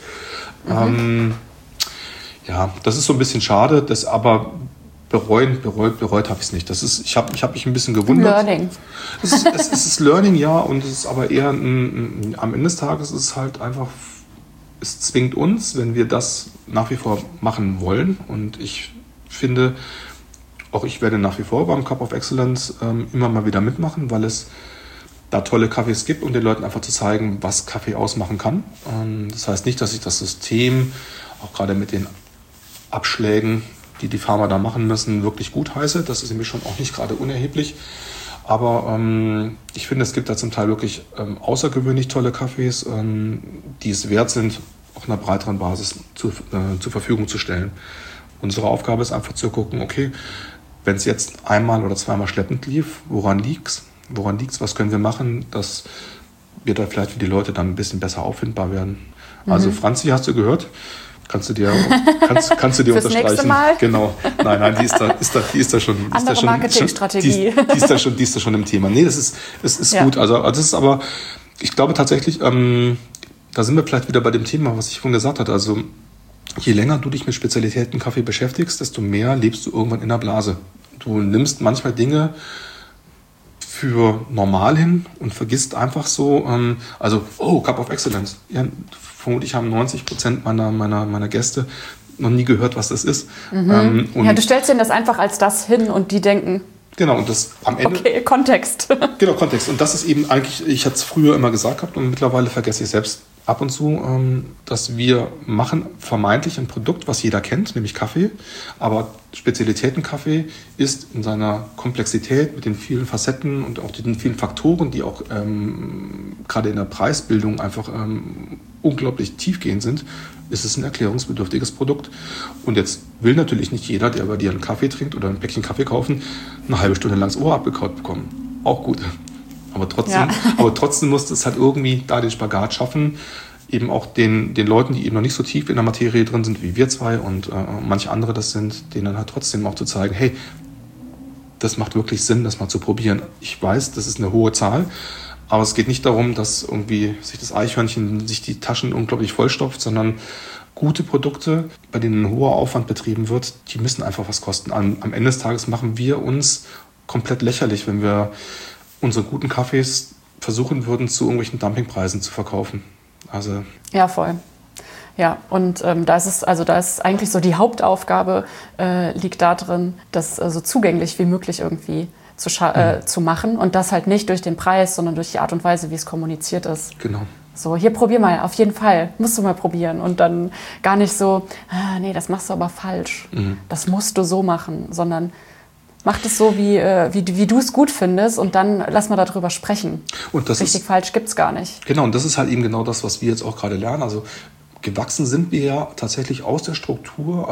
Ja, das ist so ein bisschen schade, aber bereut habe ich es nicht. Ich habe mich ein bisschen gewundert. Learning. Es ist Learning, ja, und es ist aber eher am Ende des Tages ist es halt einfach, es zwingt uns, wenn wir das nach wie vor machen wollen. Und ich finde, auch ich werde nach wie vor beim Cup of Excellence immer mal wieder mitmachen, weil es da tolle Kaffees gibt, um den Leuten einfach zu zeigen, was Kaffee ausmachen kann. Das heißt nicht, dass ich das System, auch gerade mit den Abschlägen, die Farmer da machen müssen, wirklich gut heiße. Das ist nämlich schon auch nicht gerade unerheblich. Aber ich finde, es gibt da zum Teil wirklich außergewöhnlich tolle Kaffees, die es wert sind, auf einer breiteren Basis zur Verfügung zu stellen. Unsere Aufgabe ist einfach zu gucken, okay, wenn es jetzt einmal oder zweimal schleppend lief, woran liegt's? Was können wir machen, dass wir da vielleicht für die Leute dann ein bisschen besser auffindbar werden? Also Franzi, hast du gehört? Kannst du dir unterstreichen? Nächste Mal? Genau. Nein, die ist da schon. Andere Marketingstrategie. Die ist da schon im Thema. Nee, das ist ja gut. Also das ist aber, ich glaube tatsächlich, da sind wir vielleicht wieder bei dem Thema, was ich vorhin gesagt hatte. Also je länger du dich mit Spezialitäten-Kaffee beschäftigst, desto mehr lebst du irgendwann in der Blase. Du nimmst manchmal Dinge für normal hin und vergisst einfach so, Cup of Excellence. Ja, vermutlich haben 90% meiner Gäste noch nie gehört, was das ist. Du stellst denen das einfach als das hin und die denken... Genau, und das am Ende... Okay, Kontext. Genau, Kontext. Und das ist eben eigentlich, ich hatte es früher immer gesagt gehabt und mittlerweile vergesse ich selbst ab und zu, dass wir machen vermeintlich ein Produkt, was jeder kennt, nämlich Kaffee. Aber Spezialitäten-Kaffee ist in seiner Komplexität mit den vielen Facetten und auch den vielen Faktoren, die auch gerade in der Preisbildung einfach unglaublich tiefgehend sind, ist es ein erklärungsbedürftiges Produkt. Und jetzt will natürlich nicht jeder, der bei dir einen Kaffee trinkt oder ein Päckchen Kaffee kaufen, eine halbe Stunde lang das Ohr abgekaut bekommen. Auch gut. Aber trotzdem musst du es halt irgendwie da den Spagat schaffen, eben auch den Leuten, die eben noch nicht so tief in der Materie drin sind, wie wir zwei und manche andere das sind, denen dann halt trotzdem auch zu zeigen, hey, das macht wirklich Sinn, das mal zu probieren. Ich weiß, das ist eine hohe Zahl, aber es geht nicht darum, dass irgendwie sich das Eichhörnchen sich die Taschen unglaublich vollstopft, sondern gute Produkte, bei denen ein hoher Aufwand betrieben wird, die müssen einfach was kosten. Am Ende des Tages machen wir uns komplett lächerlich, wenn wir unsere guten Kaffees versuchen würden, zu irgendwelchen Dumpingpreisen zu verkaufen. Also ja, voll. Ja, und da ist eigentlich so die Hauptaufgabe liegt darin, das so zugänglich wie möglich irgendwie zu machen und das halt nicht durch den Preis, sondern durch die Art und Weise, wie es kommuniziert ist. Genau. So, hier probier mal, auf jeden Fall, musst du mal probieren und dann gar nicht so, nee, das machst du aber falsch, das musst du so machen, sondern mach das so, wie du es gut findest und dann lass mal darüber sprechen. Und das richtig, falsch gibt's gar nicht. Genau, und das ist halt eben genau das, was wir jetzt auch gerade lernen. Also gewachsen sind wir ja tatsächlich aus der Struktur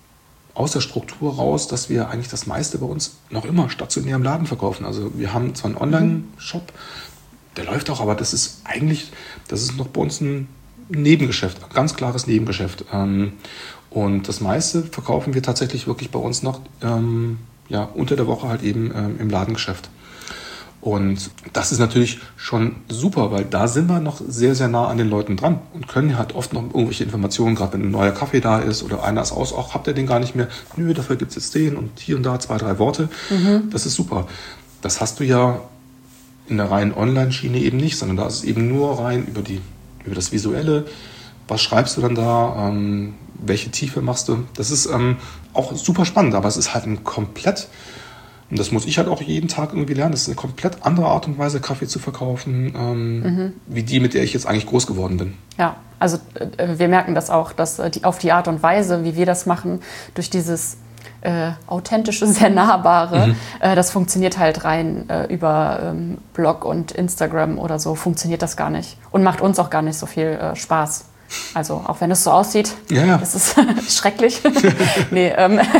raus, dass wir eigentlich das meiste bei uns noch immer stationär im Laden verkaufen. Also wir haben zwar einen Online-Shop, der läuft auch, aber das ist noch bei uns ein Nebengeschäft, ein ganz klares Nebengeschäft. Und das meiste verkaufen wir tatsächlich wirklich bei uns noch unter der Woche halt eben im Ladengeschäft. Und das ist natürlich schon super, weil da sind wir noch sehr, sehr nah an den Leuten dran und können halt oft noch irgendwelche Informationen, gerade wenn ein neuer Kaffee da ist oder einer ist aus, auch habt ihr den gar nicht mehr? Nö, dafür gibt es jetzt den und hier und da 2, 3 Worte. Das ist super. Das hast du ja in der reinen Online-Schiene eben nicht, sondern da ist es eben nur rein über das Visuelle. Was schreibst du dann da? Welche Tiefe machst du? Das ist auch super spannend, aber es ist halt ein komplett, und das muss ich halt auch jeden Tag irgendwie lernen, das ist eine komplett andere Art und Weise, Kaffee zu verkaufen, wie die, mit der ich jetzt eigentlich groß geworden bin. Ja, also wir merken das auch, dass auf die Art und Weise, wie wir das machen, durch dieses authentische, sehr nahbare, das funktioniert halt rein über Blog und Instagram oder so, funktioniert das gar nicht und macht uns auch gar nicht so viel Spaß. Also auch wenn es so aussieht, das ist schrecklich. Nee,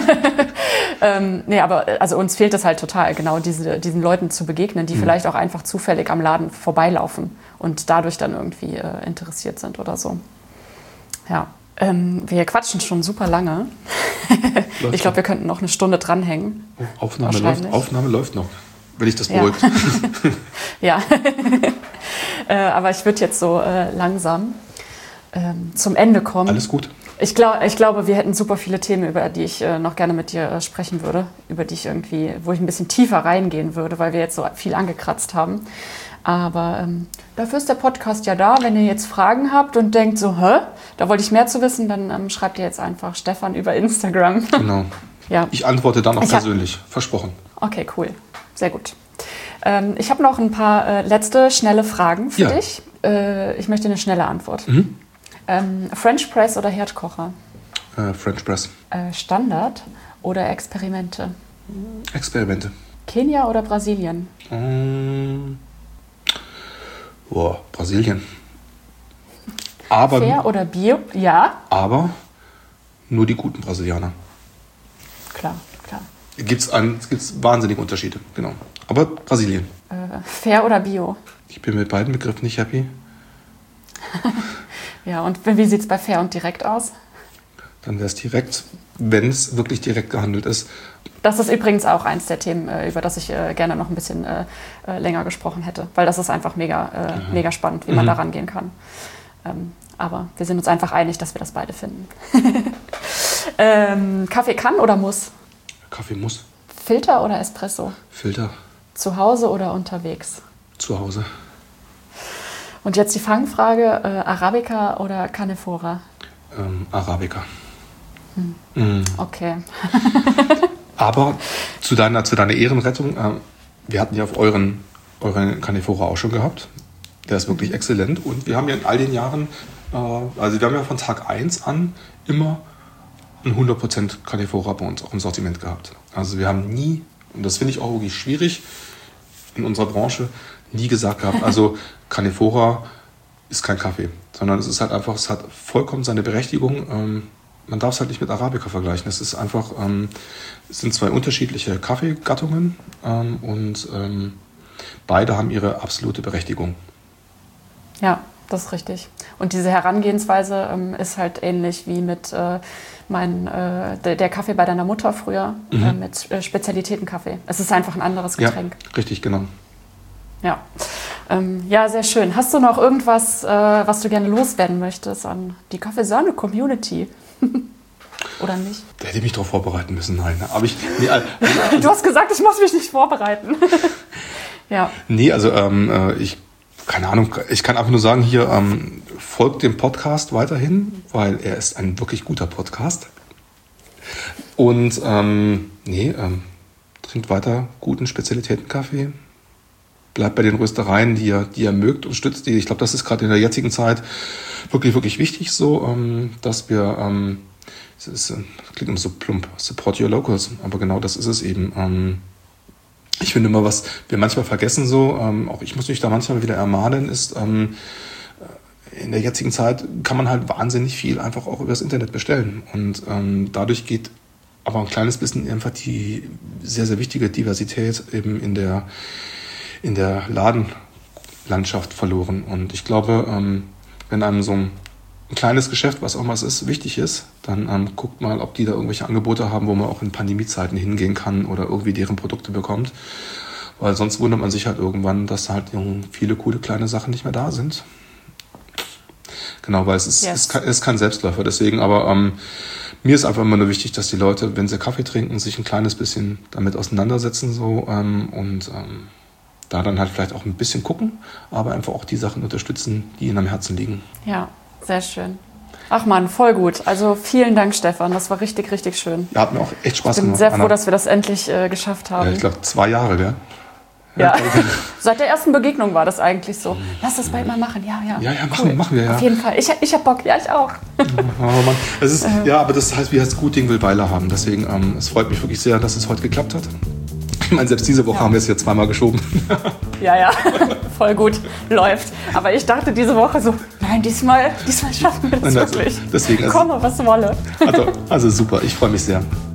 aber also uns fehlt es halt total, genau diesen Leuten zu begegnen, die vielleicht auch einfach zufällig am Laden vorbeilaufen und dadurch dann irgendwie interessiert sind oder so. Ja, wir quatschen schon super lange. Ich glaube, wir könnten noch eine Stunde dranhängen. Aufnahme läuft noch, wenn ich das beruhigt. Ja, aber ich würde jetzt so langsam zum Ende kommen. Alles gut. Ich glaube, wir hätten super viele Themen, über die ich noch gerne mit dir sprechen würde, wo ich ein bisschen tiefer reingehen würde, weil wir jetzt so viel angekratzt haben. Aber dafür ist der Podcast ja da. Wenn ihr jetzt Fragen habt und denkt so, da wollte ich mehr zu wissen, dann schreibt ihr jetzt einfach Stefan über Instagram. Genau. Ja. Ich antworte dann auch persönlich. Versprochen. Okay, cool. Sehr gut. Ich habe noch ein paar letzte, schnelle Fragen für dich. Ich möchte eine schnelle Antwort. French Press oder Herdkocher? French Press. Standard oder Experimente? Experimente. Kenia oder Brasilien? Brasilien. Aber, fair oder Bio? Ja. Aber nur die guten Brasilianer. Klar. Gibt's wahnsinnige Unterschiede, genau. Aber Brasilien. Fair oder Bio? Ich bin mit beiden Begriffen nicht happy. Ja, und wie sieht es bei fair und direkt aus? Dann wäre es direkt, wenn es wirklich direkt gehandelt ist. Das ist übrigens auch eins der Themen, über das ich gerne noch ein bisschen länger gesprochen hätte. Weil das ist einfach mega spannend, wie man da rangehen kann. Aber wir sind uns einfach einig, dass wir das beide finden. Kaffee kann oder muss? Kaffee muss. Filter oder Espresso? Filter. Zu Hause oder unterwegs? Zu Hause. Und jetzt die Fangfrage, Arabica oder Canefora? Arabica. Okay. Aber zu deiner Ehrenrettung, wir hatten ja auf euren Canefora auch schon gehabt. Der ist wirklich exzellent. Und wir haben ja in all den Jahren, wir haben ja von Tag 1 an immer ein 100% Canefora bei uns auch im Sortiment gehabt. Also wir haben nie, und das finde ich auch wirklich schwierig in unserer Branche, nie gesagt gehabt, also Canefora ist kein Kaffee, sondern es ist halt einfach, es hat vollkommen seine Berechtigung. Man darf es halt nicht mit Arabica vergleichen. Es ist einfach, es sind 2 unterschiedliche Kaffeegattungen und beide haben ihre absolute Berechtigung. Ja, das ist richtig. Und diese Herangehensweise ist halt ähnlich wie mit der Kaffee bei deiner Mutter früher, mit Spezialitätenkaffee. Es ist einfach ein anderes Getränk. Ja, richtig, genau. Ja. Ja, sehr schön. Hast du noch irgendwas, was du gerne loswerden möchtest an die Kaffeesahne-Community? Oder nicht? Da hätte ich mich darauf vorbereiten müssen, nein. Aber du hast gesagt, ich muss mich nicht vorbereiten. Ja. Nee, also ich keine Ahnung, ich kann einfach nur sagen, hier folgt dem Podcast weiterhin, weil er ist ein wirklich guter Podcast. Und trinkt weiter guten Spezialitätenkaffee. Bleibt bei den Röstereien, die ihr mögt und stützt die. Ich glaube, das ist gerade in der jetzigen Zeit wirklich, wirklich wichtig so, dass wir, das klingt immer so plump, support your locals, aber genau das ist es eben. Ich finde immer, was wir manchmal vergessen so, auch ich muss mich da manchmal wieder ermahnen, ist, in der jetzigen Zeit kann man halt wahnsinnig viel einfach auch über das Internet bestellen. Und dadurch geht aber ein kleines bisschen einfach die sehr, sehr wichtige Diversität eben in der Ladenlandschaft verloren. Und ich glaube, wenn einem so ein kleines Geschäft, was auch mal es ist, wichtig ist, dann guckt mal, ob die da irgendwelche Angebote haben, wo man auch in Pandemiezeiten hingehen kann oder irgendwie deren Produkte bekommt. Weil sonst wundert man sich halt irgendwann, dass halt viele coole kleine Sachen nicht mehr da sind. Genau, weil es ist kein Selbstläufer. Deswegen, aber mir ist einfach immer nur wichtig, dass die Leute, wenn sie Kaffee trinken, sich ein kleines bisschen damit auseinandersetzen so da dann halt vielleicht auch ein bisschen gucken, aber einfach auch die Sachen unterstützen, die ihnen am Herzen liegen. Ja, sehr schön. Ach man, voll gut. Also vielen Dank, Stefan. Das war richtig, richtig schön. Ja, hat mir auch echt Spaß gemacht. Ich bin sehr froh, dass wir das endlich geschafft haben. Ja, ich glaube 2 Jahre, gell? Ja, seit der ersten Begegnung war das eigentlich so. Lass das bald mal machen. Ja, machen wir, ja. Auf jeden Fall. Ich hab Bock. Ja, ich auch. Oh Mann. Das ist, aber das heißt, wie heißt gut Ding will Weile haben. Deswegen, es freut mich wirklich sehr, dass es heute geklappt hat. Ich meine, selbst diese Woche haben wir es jetzt 2-mal geschoben. Ja, voll gut. Läuft. Aber ich dachte diese Woche so, nein, diesmal schaffen wir das wirklich. Deswegen, komme, was wolle. Also super, ich freue mich sehr.